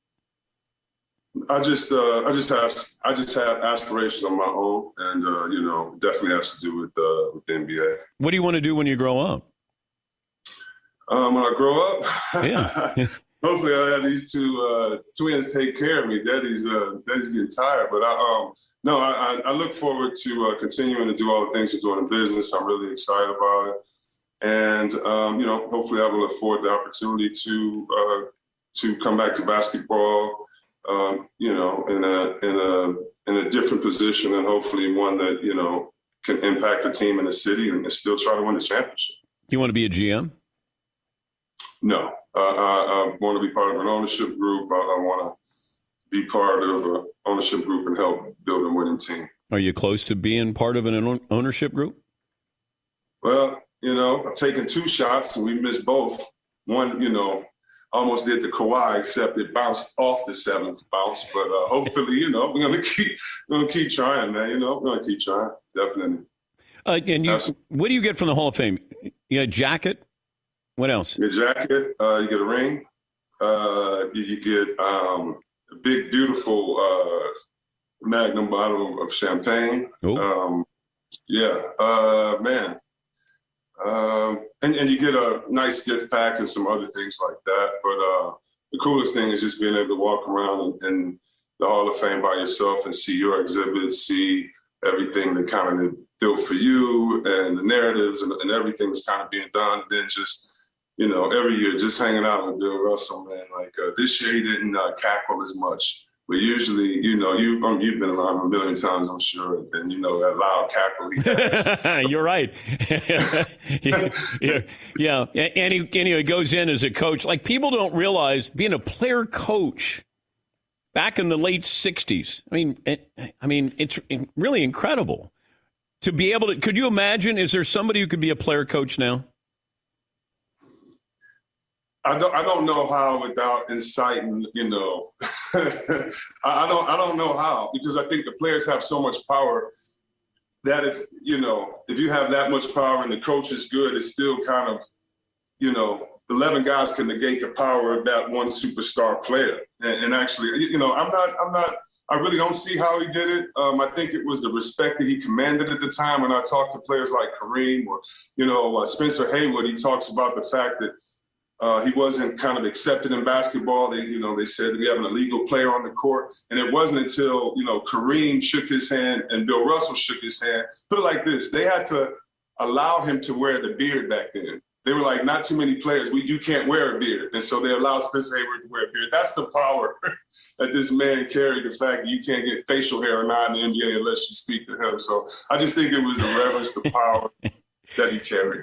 I just have aspirations on my own, and definitely has to do with the NBA. What do you want to do when you grow up? When I grow up, yeah. Hopefully I'll have these two twins take care of me. Daddy's getting tired, but I look forward to continuing to do all the things we're doing in business. I'm really excited about it, and hopefully I will afford the opportunity to come back to basketball. In a different position, and hopefully one that, can impact the team in the city and still try to win the championship. You want to be a GM? No. I want to be part of an ownership group. I want to be part of an ownership group and help build a winning team. Are you close to being part of an ownership group? Well, I've taken 2 shots and we missed both. One, almost did the Kawhi, except it bounced off the 7th bounce. But hopefully, we're gonna keep trying, man. We're gonna keep trying, definitely. What do you get from the Hall of Fame? You got a jacket. What else? You get a jacket. You get a ring. You get a big, beautiful Magnum bottle of champagne. Man. And you get a nice gift pack and some other things like that. But the coolest thing is just being able to walk around in the Hall of Fame by yourself and see your exhibits, see everything that kind of built for you and the narratives and everything that's kind of being done. And then just, every year just hanging out with Bill Russell, man. Like this year he didn't cackle as much. But usually, you've been around a million times, I'm sure, and that loud cackle he has. You're right. Yeah. And he goes in as a coach. Like, people don't realize being a player coach back in the late 60s. I mean, it's really incredible to be able to. Could you imagine? Is there somebody who could be a player coach now? I don't know how without inciting, I don't know how, because I think the players have so much power that if you have that much power and the coach is good, it's still kind of, 11 guys can negate the power of that one superstar player. And actually, I really don't see how he did it. I think it was the respect that he commanded at the time. When I talk to players like Kareem or, Spencer Haywood, he talks about the fact that he wasn't kind of accepted in basketball. They said we have an illegal player on the court. And it wasn't until, Kareem shook his hand and Bill Russell shook his hand. Put it like this, they had to allow him to wear the beard back then. They were like, not too many players. You can't wear a beard. And so they allowed Spencer Haywood to wear a beard. That's the power that this man carried, the fact that you can't get facial hair or not in the NBA unless you speak to him. So I just think it was the reverence, the power that he carried.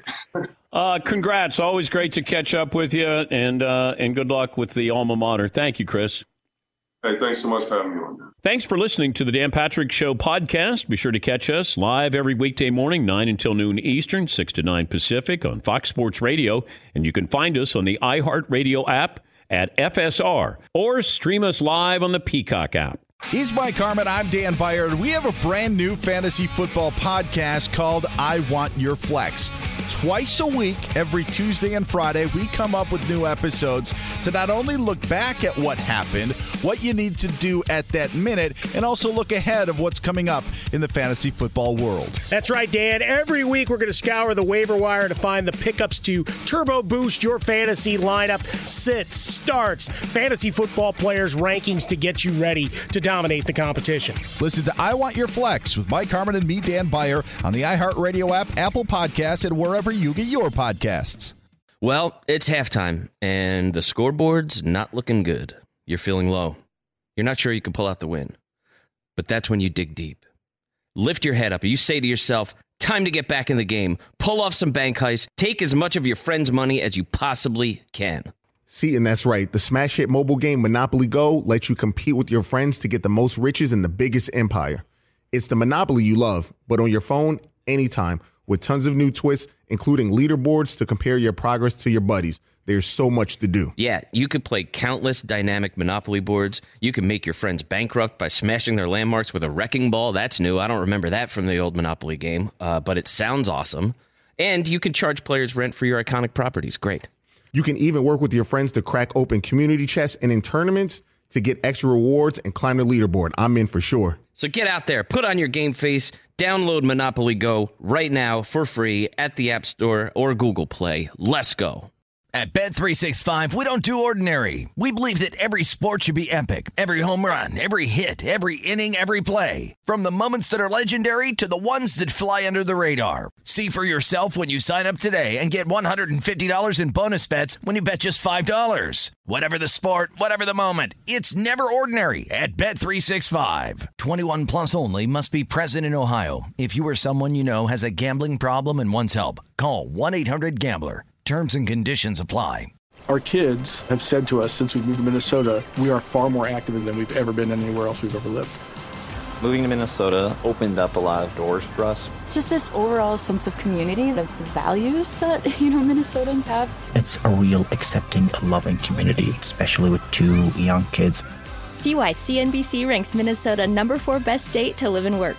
Congrats. Always great to catch up with you, and good luck with the alma mater. Thank you, Chris. Hey, thanks so much for having me on, man. Thanks for listening to the Dan Patrick Show podcast. Be sure to catch us live every weekday morning, 9 until noon Eastern, 6 to 9 Pacific on Fox Sports Radio. And you can find us on the iHeartRadio app at FSR or stream us live on the Peacock app. He's Mike Harmon. I'm Dan Byer. We have a brand new fantasy football podcast called I Want Your Flex. Twice a week, every Tuesday and Friday, we come up with new episodes to not only look back at what happened, what you need to do at that minute, and also look ahead of what's coming up in the fantasy football world. That's right, Dan. Every week, we're going to scour the waiver wire to find the pickups to turbo boost your fantasy lineup, sits, starts, fantasy football players' rankings to get you ready to dominate the competition. Listen to I Want Your Flex with Mike Harmon and me, Dan Byer, on the iHeartRadio app, Apple Podcasts, and wherever you get your podcasts. Well, it's halftime, and the scoreboard's not looking good. You're feeling low. You're not sure you can pull out the win. But that's when you dig deep. Lift your head up. You say to yourself, time to get back in the game. Pull off some bank heists. Take as much of your friend's money as you possibly can. See, and that's right. The smash hit mobile game Monopoly Go lets you compete with your friends to get the most riches in the biggest empire. It's the Monopoly you love, but on your phone, anytime, with tons of new twists, including leaderboards to compare your progress to your buddies. There's so much to do. Yeah, you could play countless dynamic Monopoly boards. You can make your friends bankrupt by smashing their landmarks with a wrecking ball. That's new. I don't remember that from the old Monopoly game, but it sounds awesome. And you can charge players rent for your iconic properties. Great. You can even work with your friends to crack open community chests and in tournaments to get extra rewards and climb the leaderboard. I'm in for sure. So get out there, put on your game face, download Monopoly Go right now for free at the App Store or Google Play. Let's go. At Bet365, we don't do ordinary. We believe that every sport should be epic. Every home run, every hit, every inning, every play. From the moments that are legendary to the ones that fly under the radar. See for yourself when you sign up today and get $150 in bonus bets when you bet just $5. Whatever the sport, whatever the moment, it's never ordinary at Bet365. 21 plus only. Must be present in Ohio. If you or someone you know has a gambling problem and wants help, call 1-800-GAMBLER. Terms and conditions apply. Our kids have said to us since we moved to Minnesota, we are far more active than we've ever been anywhere else we've ever lived. Moving to Minnesota opened up a lot of doors for us. Just this overall sense of community, of the values that, Minnesotans have. It's a real accepting, loving community, especially with 2 young kids. See why CNBC ranks Minnesota number 4 best state to live and work.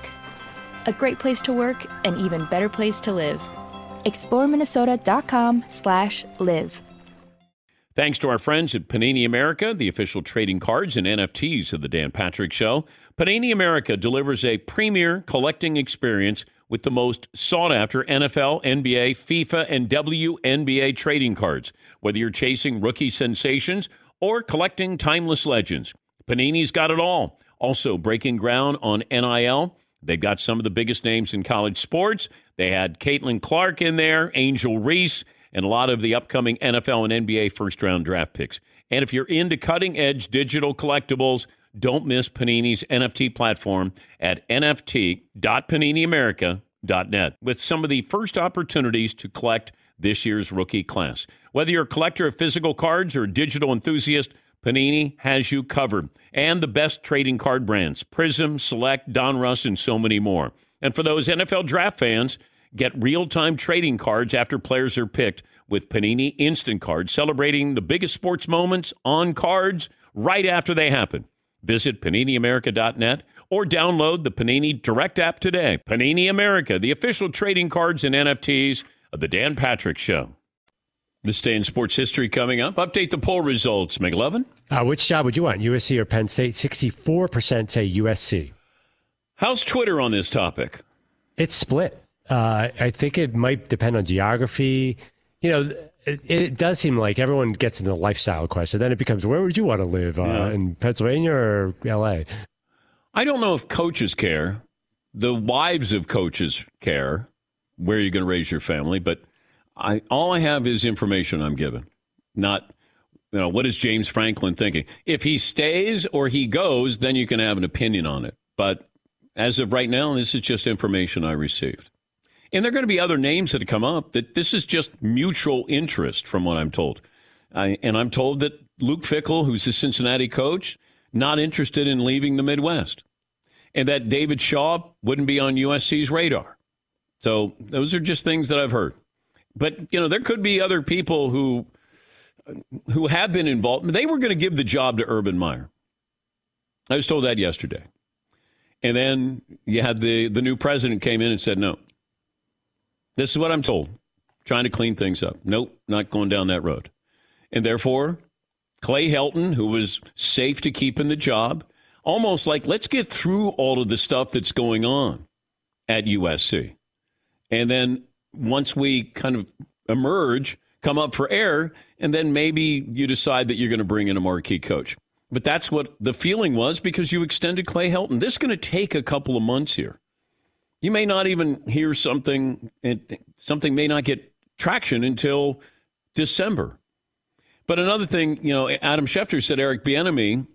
A great place to work, an even better place to live. ExploreMinnesota.com/live. Thanks to our friends at Panini America, the official trading cards and NFTs of the Dan Patrick Show. Panini America delivers a premier collecting experience with the most sought-after NFL, NBA, FIFA, and WNBA trading cards. Whether you're chasing rookie sensations or collecting timeless legends, Panini's got it all. Also breaking ground on NIL. They've got some of the biggest names in college sports. They had Caitlin Clark in there, Angel Reese, and a lot of the upcoming NFL and NBA first-round draft picks. And if you're into cutting-edge digital collectibles, don't miss Panini's NFT platform at nft.paniniamerica.net with some of the first opportunities to collect this year's rookie class. Whether you're a collector of physical cards or a digital enthusiast, Panini has you covered. And the best trading card brands, Prism, Select, Donruss, and so many more. And for those NFL draft fans, get real-time trading cards after players are picked with Panini Instant Cards, celebrating the biggest sports moments on cards right after they happen. Visit PaniniAmerica.net or download the Panini Direct app today. Panini America, the official trading cards and NFTs of the Dan Patrick Show. This day in sports history coming up. Update the poll results. McLovin? Which job would you want, USC or Penn State? 64% say USC. How's Twitter on this topic? It's split. I think it might depend on geography. You know, it does seem like everyone gets into the lifestyle question. Then it becomes, where would you want to live? In Pennsylvania or L.A.? I don't know if coaches care. The wives of coaches care where you're going to raise your family, but all I have is information I'm given, not, what is James Franklin thinking? If he stays or he goes, then you can have an opinion on it. But as of right now, this is just information I received. And there are going to be other names that come up that this is just mutual interest from what I'm told. And I'm told that Luke Fickell, who's the Cincinnati coach, not interested in leaving the Midwest. And that David Shaw wouldn't be on USC's radar. So those are just things that I've heard. But, there could be other people who have been involved. They were going to give the job to Urban Meyer. I was told that yesterday. And then you had the new president came in and said, no. This is what I'm told. Trying to clean things up. Nope, not going down that road. And therefore, Clay Helton, who was safe to keep in the job, almost like, let's get through all of the stuff that's going on at USC. And then once we kind of emerge, come up for air, and then maybe you decide that you're going to bring in a marquee coach. But that's what the feeling was because you extended Clay Helton. This is going to take a couple of months here. You may not even hear something, and something may not get traction until December. But another thing, Adam Schefter said Eric Bieniemy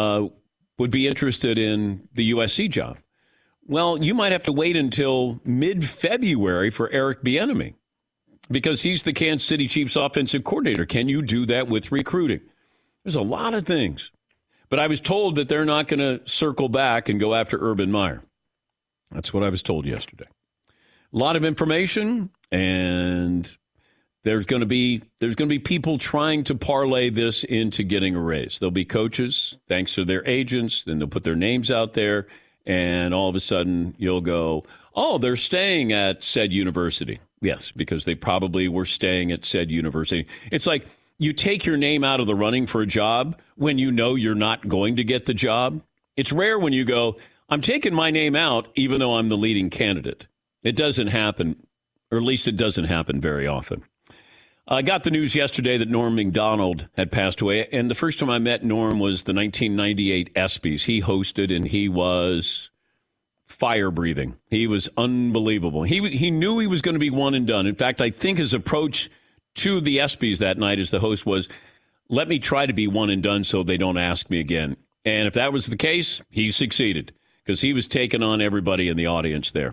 would be interested in the USC job. Well, you might have to wait until mid-February for Eric Bieniemy because he's the Kansas City Chiefs offensive coordinator. Can you do that with recruiting? There's a lot of things. But I was told that they're not going to circle back and go after Urban Meyer. That's what I was told yesterday. A lot of information, and there's going to be people trying to parlay this into getting a raise. There'll be coaches, thanks to their agents, then they'll put their names out there, and all of a sudden you'll go, oh, they're staying at said university. Yes, because they probably were staying at said university. It's like you take your name out of the running for a job when you know you're not going to get the job. It's rare when you go, I'm taking my name out even though I'm the leading candidate. It doesn't happen, or at least it doesn't happen very often. I got the news yesterday that Norm Macdonald had passed away, and the first time I met Norm was the 1998 ESPYs. He hosted, and he was fire-breathing. He was unbelievable. He knew he was going to be one and done. In fact, I think his approach to the ESPYs that night as the host was, let me try to be one and done so they don't ask me again. And if that was the case, he succeeded because he was taking on everybody in the audience there.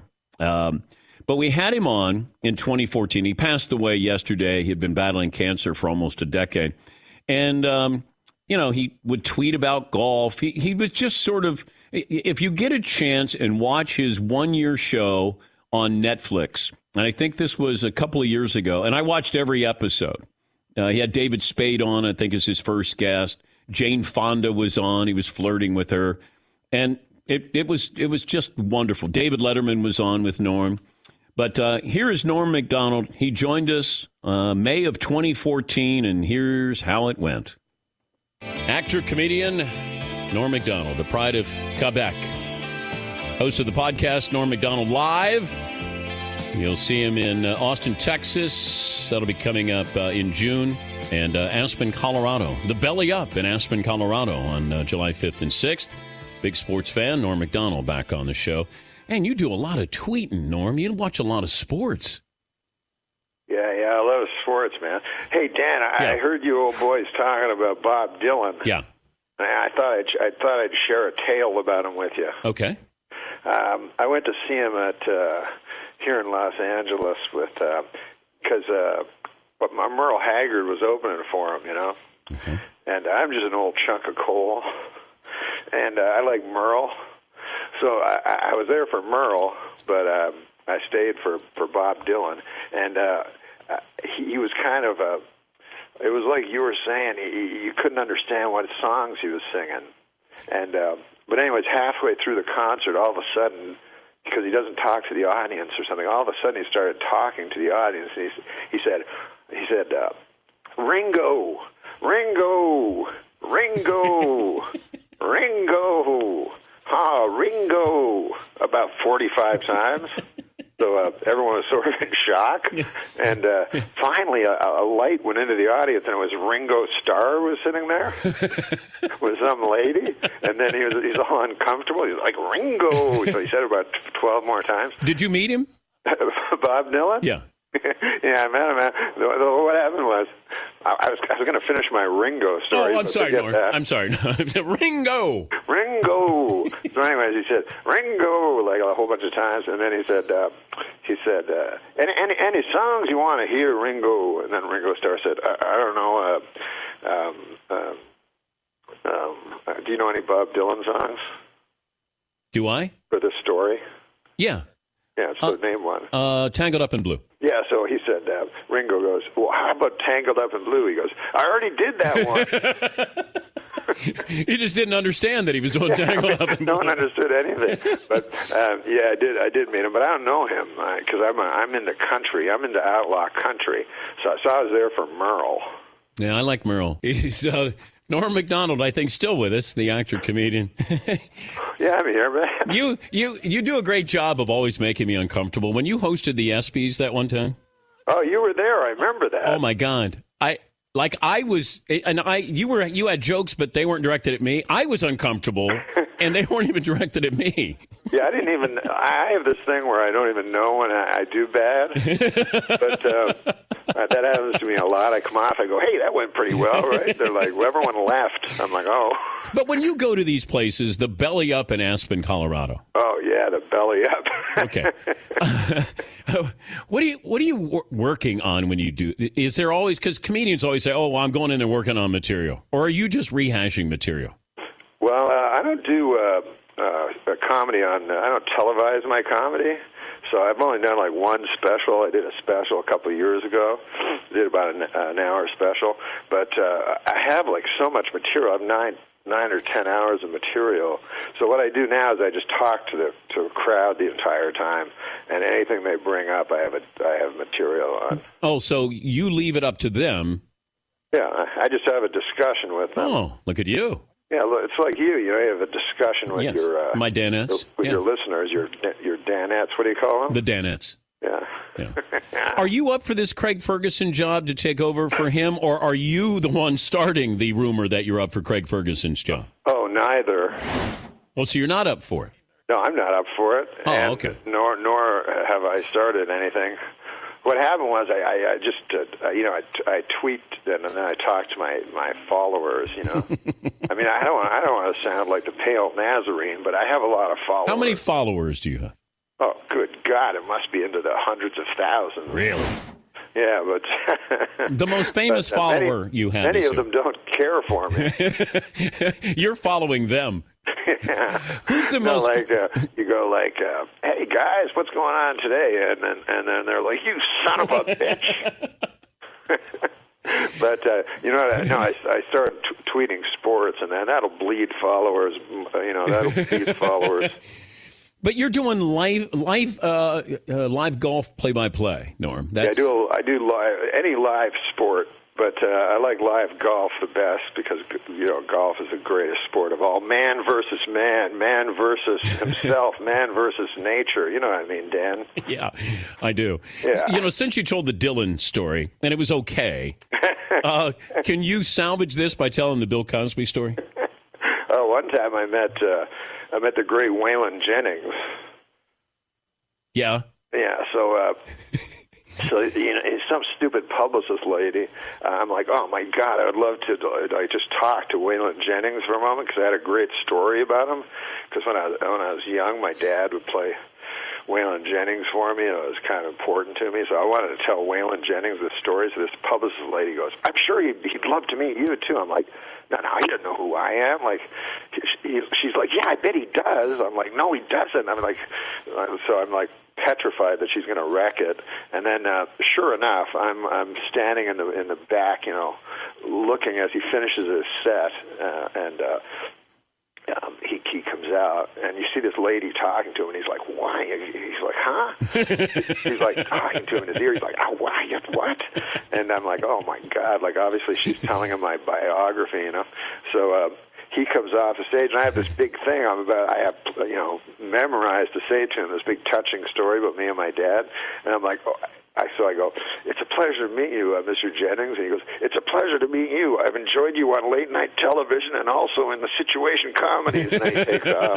But we had him on in 2014. He passed away yesterday. He had been battling cancer for almost a decade. And, he would tweet about golf. He was just sort of, if you get a chance and watch his one-year show on Netflix, and I think this was a couple of years ago, and I watched every episode. He had David Spade on, I think, as his first guest. Jane Fonda was on. He was flirting with her. And it was just wonderful. David Letterman was on with Norm. But here is Norm Macdonald. He joined us May of 2014, and here's how it went. Actor, comedian, Norm Macdonald, the pride of Quebec. Host of the podcast, Norm Macdonald Live. You'll see him in Austin, Texas. That'll be coming up in June. And Aspen, Colorado. The Belly Up in Aspen, Colorado on July 5th and 6th. Big sports fan, Norm Macdonald back on the show. And you do a lot of tweeting, Norm. You watch a lot of sports. Yeah, I love sports, man. Hey, Dan, I heard you old boys talking about Bob Dylan. Yeah. I thought I'd share a tale about him with you. Okay. I went to see him at here in Los Angeles because Merle Haggard was opening for him, Okay. And I'm just an old chunk of coal, and I like Merle. So I was there for Merle, but I stayed for Bob Dylan, and he was kind of it was like you were saying, you couldn't understand what songs he was singing. And but anyways, halfway through the concert, all of a sudden, because he doesn't talk to the audience or something, all of a sudden he started talking to the audience. And he said, Ringo, Ringo, Ringo, Ringo, Ringo, about 45 times. So everyone was sort of in shock. And finally, a light went into the audience, and it was Ringo Starr was sitting there with some lady. And then he's all uncomfortable. He's like, Ringo. So he said it about 12 more times. Did you meet him? Bob Dylan? Yeah. Yeah, I met him. What happened was, I was going to finish my Ringo story. Oh, I'm sorry, Norm. I'm sorry. Ringo. Ringo. So anyways, he said, Ringo, like a whole bunch of times. And then he said, any songs you want to hear, Ringo? And then Ringo Starr said, I don't know, do you know any Bob Dylan songs? Do I? For this story? Yeah. Yeah, so name one. Tangled Up in Blue. Yeah, so he said, Ringo goes, well, how about Tangled Up in Blue? He goes, I already did that one. He just didn't understand that he was doing Tangled Up in Blue. No one understood anything. But, yeah, I did meet him, but I don't know him because I'm into country. I'm into outlaw country. So I was there for Merle. Yeah, I like Merle. He's Norm Macdonald, I think, still with us, the actor, comedian. Yeah, I'm here, man. You do a great job of always making me uncomfortable. When you hosted the ESPYs that one time. Oh, you were there. I remember that. Oh my God, you had jokes, but they weren't directed at me. I was uncomfortable, and they weren't even directed at me. Yeah, I have this thing where I don't even know when I do bad, but that happens to me a lot. I come off, I go, hey, that went pretty well, right? They're like, well, everyone left. I'm like, oh. But when you go to these places, the Belly Up in Aspen, Colorado. Oh, yeah, the Belly Up. Okay. What are you working on when you do? Is there always, because comedians always say, oh, well, I'm going in there working on material. Or are you just rehashing material? Well, I don't do a comedy I don't televise my comedy. So I've only done like one special. I did a special a couple of years ago. Did about an hour special. But I have like so much material. I have nine or 10 hours of material. So what I do now is I just talk to a crowd the entire time, and anything they bring up, I have material on. Oh, so you leave it up to them? Yeah, I just have a discussion with them. Oh, look at you. Yeah, it's like you have a discussion with your my Danettes, your listeners, your Danettes. What do you call them? The Danettes. Yeah. Are you up for this Craig Ferguson job to take over for him, or are you the one starting the rumor that you're up for Craig Ferguson's job? Oh, neither. Well, so you're not up for it? No, I'm not up for it. Oh, okay. Nor have I started anything. What happened was I just I tweet and then I talk to my followers. I mean I don't want to sound like the pale Nazarene, but I have a lot of followers. How many followers do you have? Oh, good God! It must be into the hundreds of thousands. Really? Yeah, but the most famous follower you have. Many of them don't care for me. You're following them. Yeah. Who's the most? You go like, "Hey guys, what's going on today?" And then they're like, "You son of a bitch." But I started tweeting sports, and then that'll bleed followers. That'll bleed followers. But you're doing live golf play-by-play, Norm. Yeah, I do any live sport, but I like live golf the best because golf is the greatest sport of all. Man versus man versus himself, man versus nature. You know what I mean, Dan? Yeah, I do. Yeah. Since you told the Dylan story and it was okay, can you salvage this by telling the Bill Cosby story? Oh, one time I met the great Waylon Jennings. Yeah. Yeah. So some stupid publicist lady. I'm like, oh my God, I would love to just talk to Waylon Jennings for a moment because I had a great story about him. Because when I was young, my dad would play Waylon Jennings for me, and it was kind of important to me. So I wanted to tell Waylon Jennings this story. So this publicist lady goes, I'm sure he'd love to meet you too. I'm like, no, he doesn't know who I am. Like, she's like, yeah, I bet he does. I'm like, no, he doesn't. I'm like, so I'm like petrified that she's going to wreck it. And then, sure enough, I'm standing in the back, looking as he finishes his set, and he comes out, and you see this lady talking to him, and he's like, why? He's like, huh? He's like talking to him in his ear. He's like, oh, why? What? And I'm like, oh, my God. Like, obviously, she's telling him my biography, you know. So he comes off the stage, and I have this big thing I have, memorized to say to him, this big touching story about me and my dad. And I'm like, so I go, it's a pleasure to meet you, Mr. Jennings. And he goes, it's a pleasure to meet you. I've enjoyed you on late night television and also in the situation comedies. And then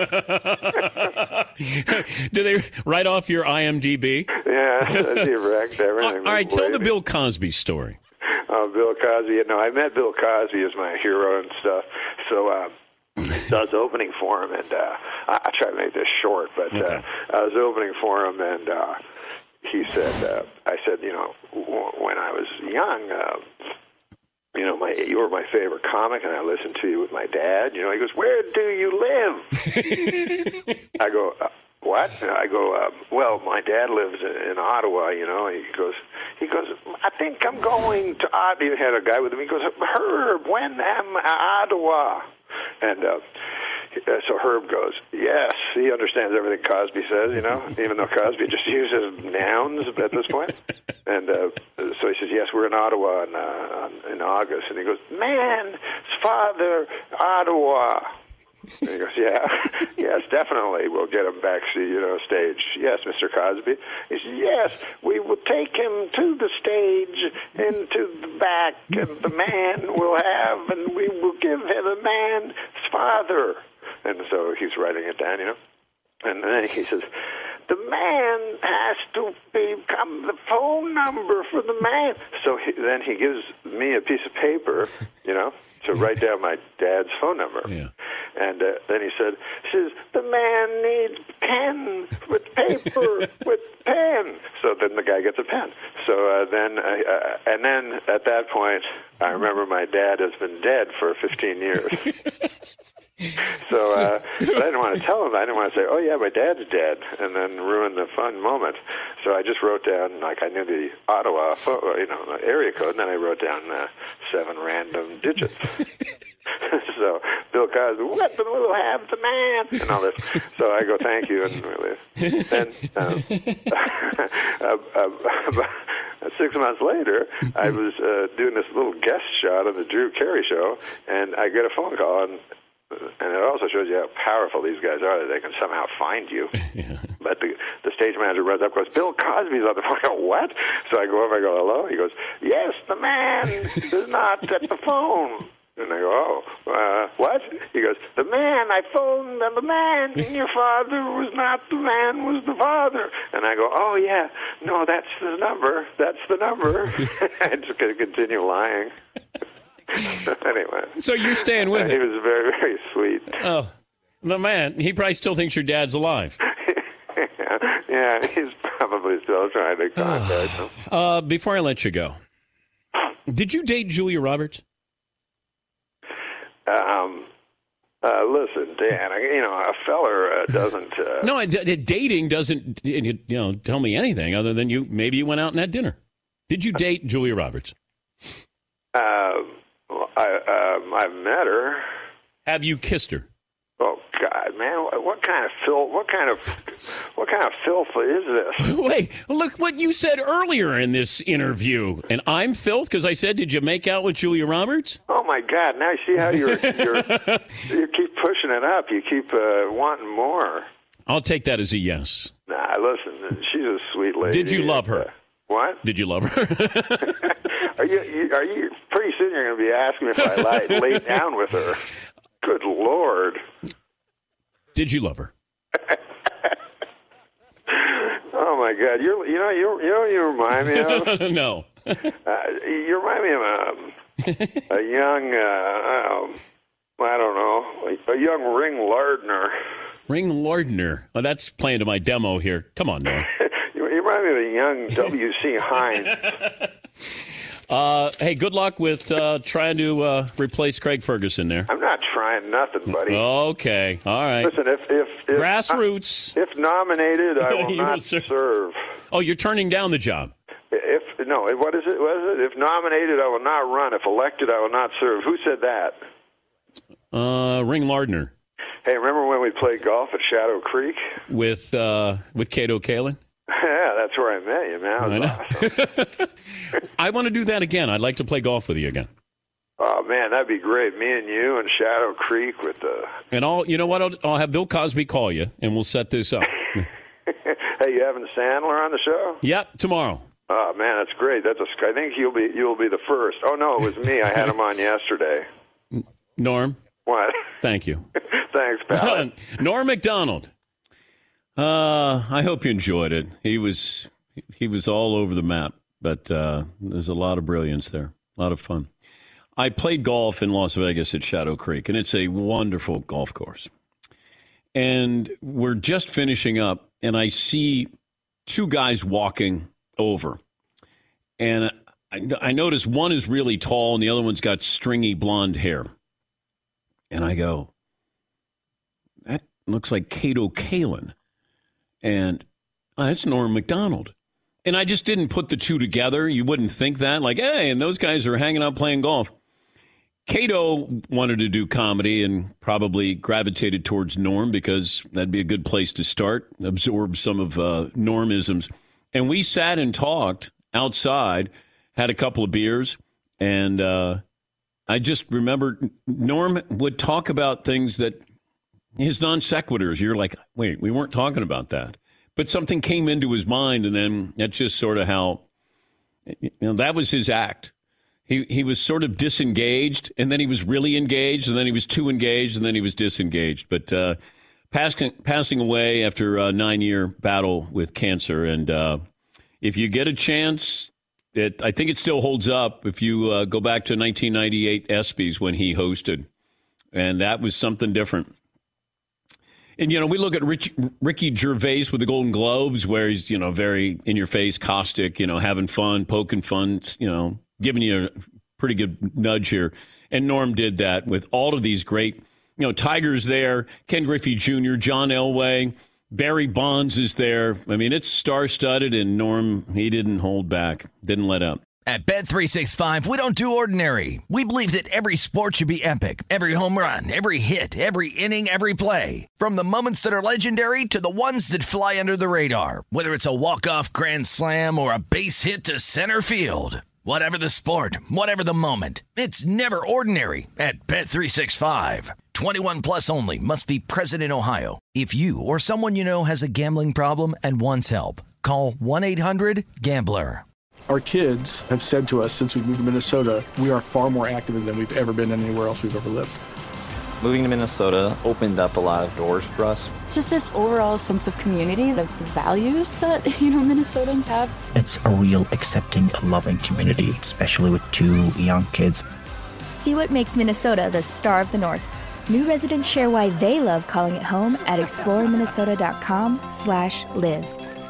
he takes off. Do they write off your IMDb? Yeah, that's direct. Everything. All right, tell the Bill Cosby story. Bill Cosby. I met Bill Cosby as my hero and stuff. So I was opening for him, and I try to make this short, but I was opening for him, and he said, I said, when I was young, you were my favorite comic, and I listened to you with my dad. He goes, where do you live? I go, what? I go, well, my dad lives in Ottawa, He goes, I think I'm going to Ottawa. He had a guy with him. He goes, Herb, when am Ottawa? And so Herb goes, yes, he understands everything Cosby says, even though Cosby just uses nouns at this point. And so he says, yes, we're in Ottawa in August. And he goes, man's father, Ottawa. And he goes, yes, definitely. We'll get him back stage. Yes, Mr. Cosby. He says, yes, we will take him to the stage, into the back, and the man will have, and we will give him the man's father. And so he's writing it down, And then he says, the man has to become the phone number for the man. So then he gives me a piece of paper, to write down my dad's phone number. Yeah. And then he says, the man needs pen with paper with pen. So then the guy gets a pen. So then at that point, I remember my dad has been dead for 15 years. So but I didn't want to tell him. I didn't want to say, oh, yeah, my dad's dead, and then ruin the fun moment. So I just wrote down, I knew the Ottawa, the area code, and then I wrote down 7 random digits. So Bill Cosby, what will have the man? And all this. So I go, thank you, and we leave. Then 6 months later, I was doing this little guest shot on the Drew Carey Show, and I get a phone call, and it also shows you how powerful these guys are, that they can somehow find you. Yeah. But the stage manager runs up and goes, Bill Cosby's on the phone. I go, what? So I go over, I go, hello? He goes, yes, the man is not at the phone. And I go, what? He goes, the man I phoned, and the man, your father was not the man, was the father. And I go, oh, yeah, no, that's the number. That's the number. I'm just going to continue lying. Anyway. So you're staying with him. He was very, very sweet. Oh, the man. He probably still thinks your dad's alive. Yeah, he's probably still trying to contact him. Before I let you go, did you date Julia Roberts? Listen, Dan, a feller doesn't... No, dating doesn't, tell me anything other than maybe you went out and had dinner. Did you date Julia Roberts? I've met her. Have you kissed her? Oh God, man! What kind of filth? What kind of filth is this? Wait, look what you said earlier in this interview, and I'm filth because I said, "Did you make out with Julia Roberts?" Oh my God! Now you see how you keep pushing it up. You keep wanting more. I'll take that as a yes. Nah, listen, she's a sweet lady. Did you love her? What? Did you love her? Are you? Pretty soon you're going to be asking me if I lay down with her. Good Lord. Did you love her? Oh my God! You remind me of? No. You remind me of a young, I don't know, a young Ring Lardner. Ring Lardner. Oh, that's playing to my demo here. Come on, Noah. You remind me of a young W.C. Hines. Hey, good luck with trying to replace Craig Ferguson there. I'm not trying nothing, buddy. Okay, all right. Listen, if grassroots. If nominated, I will not serve. Oh, you're turning down the job. What is it? If nominated, I will not run. If elected, I will not serve. Who said that? Ring Lardner. Hey, remember when we we played golf at Shadow Creek. With Cato Kalin? Yeah, that's where I met you, man. That was awesome. I want to do that again. I'd like to play golf with you again. Oh, man, that'd be great. Me and you and Shadow Creek with the... And you know what? I'll have Bill Cosby call you, and we'll set this up. Hey, you having Sandler on the show? Yep, tomorrow. Oh, man, that's great. I think you'll be the first. Oh, no, it was me. I had him on yesterday. Norm? What? Thank you. Thanks, pal. Norm Macdonald. I hope you enjoyed it. He was all over the map, but there's a lot of brilliance there. A lot of fun. I played golf in Las Vegas at Shadow Creek, and it's a wonderful golf course. And we're just finishing up, and I see two guys walking over. And I notice one is really tall, and the other one's got stringy blonde hair. And I go, that looks like Cato Kalin. And that's Norm Macdonald. And I just didn't put the two together. You wouldn't think that. Like, hey, and those guys are hanging out playing golf. Cato wanted to do comedy and probably gravitated towards Norm because that'd be a good place to start, absorb some of Normisms. And we sat and talked outside, had a couple of beers, and I just remember Norm would talk about things that his non sequiturs. You're like, wait, we weren't talking about that. But something came into his mind, and then that's just sort of how, that was his act. He was sort of disengaged, and then he was really engaged, and then he was too engaged, and then he was disengaged. But passing away after a 9-year battle with cancer. And if you get a chance, I think it still holds up if you go back to 1998 ESPYs when he hosted. And that was something different. And, we look at Ricky Gervais with the Golden Globes where he's, very in-your-face, caustic, having fun, poking fun, giving you a pretty good nudge here. And Norm did that with all of these great, Tiger's there, Ken Griffey Jr., John Elway, Barry Bonds is there. I mean, it's star-studded, and Norm, he didn't hold back, didn't let up. At Bet365, we don't do ordinary. We believe that every sport should be epic. Every home run, every hit, every inning, every play. From the moments that are legendary to the ones that fly under the radar. Whether it's a walk-off grand slam or a base hit to center field. Whatever the sport, whatever the moment. It's never ordinary at Bet365. 21 plus only. Must be present in Ohio. If you or someone you know has a gambling problem and wants help, call 1-800-GAMBLER. Our kids have said to us since we moved to Minnesota, we are far more active than we've ever been anywhere else we've ever lived. Moving to Minnesota opened up a lot of doors for us. Just this overall sense of community, the values that, Minnesotans have. It's a real accepting, loving community, especially with 2 young kids. See what makes Minnesota the star of the North. New residents share why they love calling it home at exploreminnesota.com/live.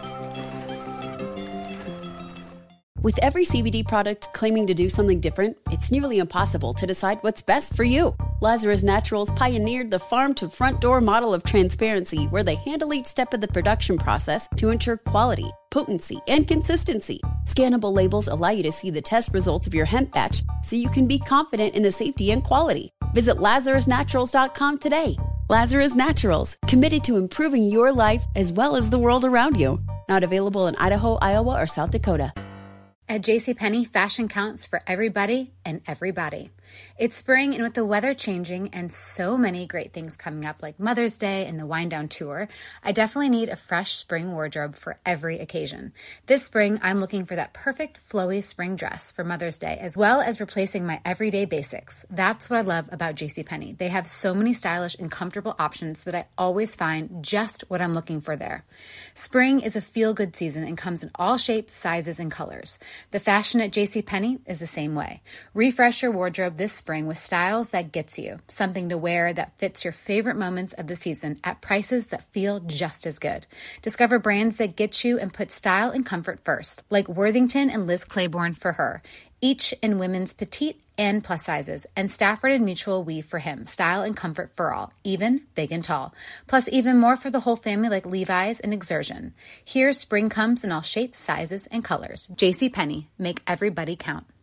With every CBD product claiming to do something different, it's nearly impossible to decide what's best for you. Lazarus Naturals pioneered the farm-to-front-door model of transparency, where they handle each step of the production process to ensure quality, potency, and consistency. Scannable labels allow you to see the test results of your hemp batch, so you can be confident in the safety and quality. Visit LazarusNaturals.com today. Lazarus Naturals, committed to improving your life as well as the world around you. Not available in Idaho, Iowa, or South Dakota. At JCPenney, fashion counts for everybody and everybody. It's spring, and with the weather changing and so many great things coming up like Mother's Day and the Wind Down Tour, I definitely need a fresh spring wardrobe for every occasion. This spring, I'm looking for that perfect flowy spring dress for Mother's Day, as well as replacing my everyday basics. That's what I love about JCPenney. They have so many stylish and comfortable options that I always find just what I'm looking for there. Spring is a feel-good season and comes in all shapes, sizes, and colors. The fashion at JCPenney is the same way. Refresh your wardrobe this spring with styles that gets you, something to wear that fits your favorite moments of the season at prices that feel just as good. Discover brands that get you and put style and comfort first, like Worthington and Liz Claiborne for her, each in women's petite and plus sizes, and Stafford and Mutual weave for him, style and comfort for all, even big and tall. Plus even more for the whole family like Levi's and Exertion. Here, spring comes in all shapes, sizes, and colors. JCPenney, make everybody count.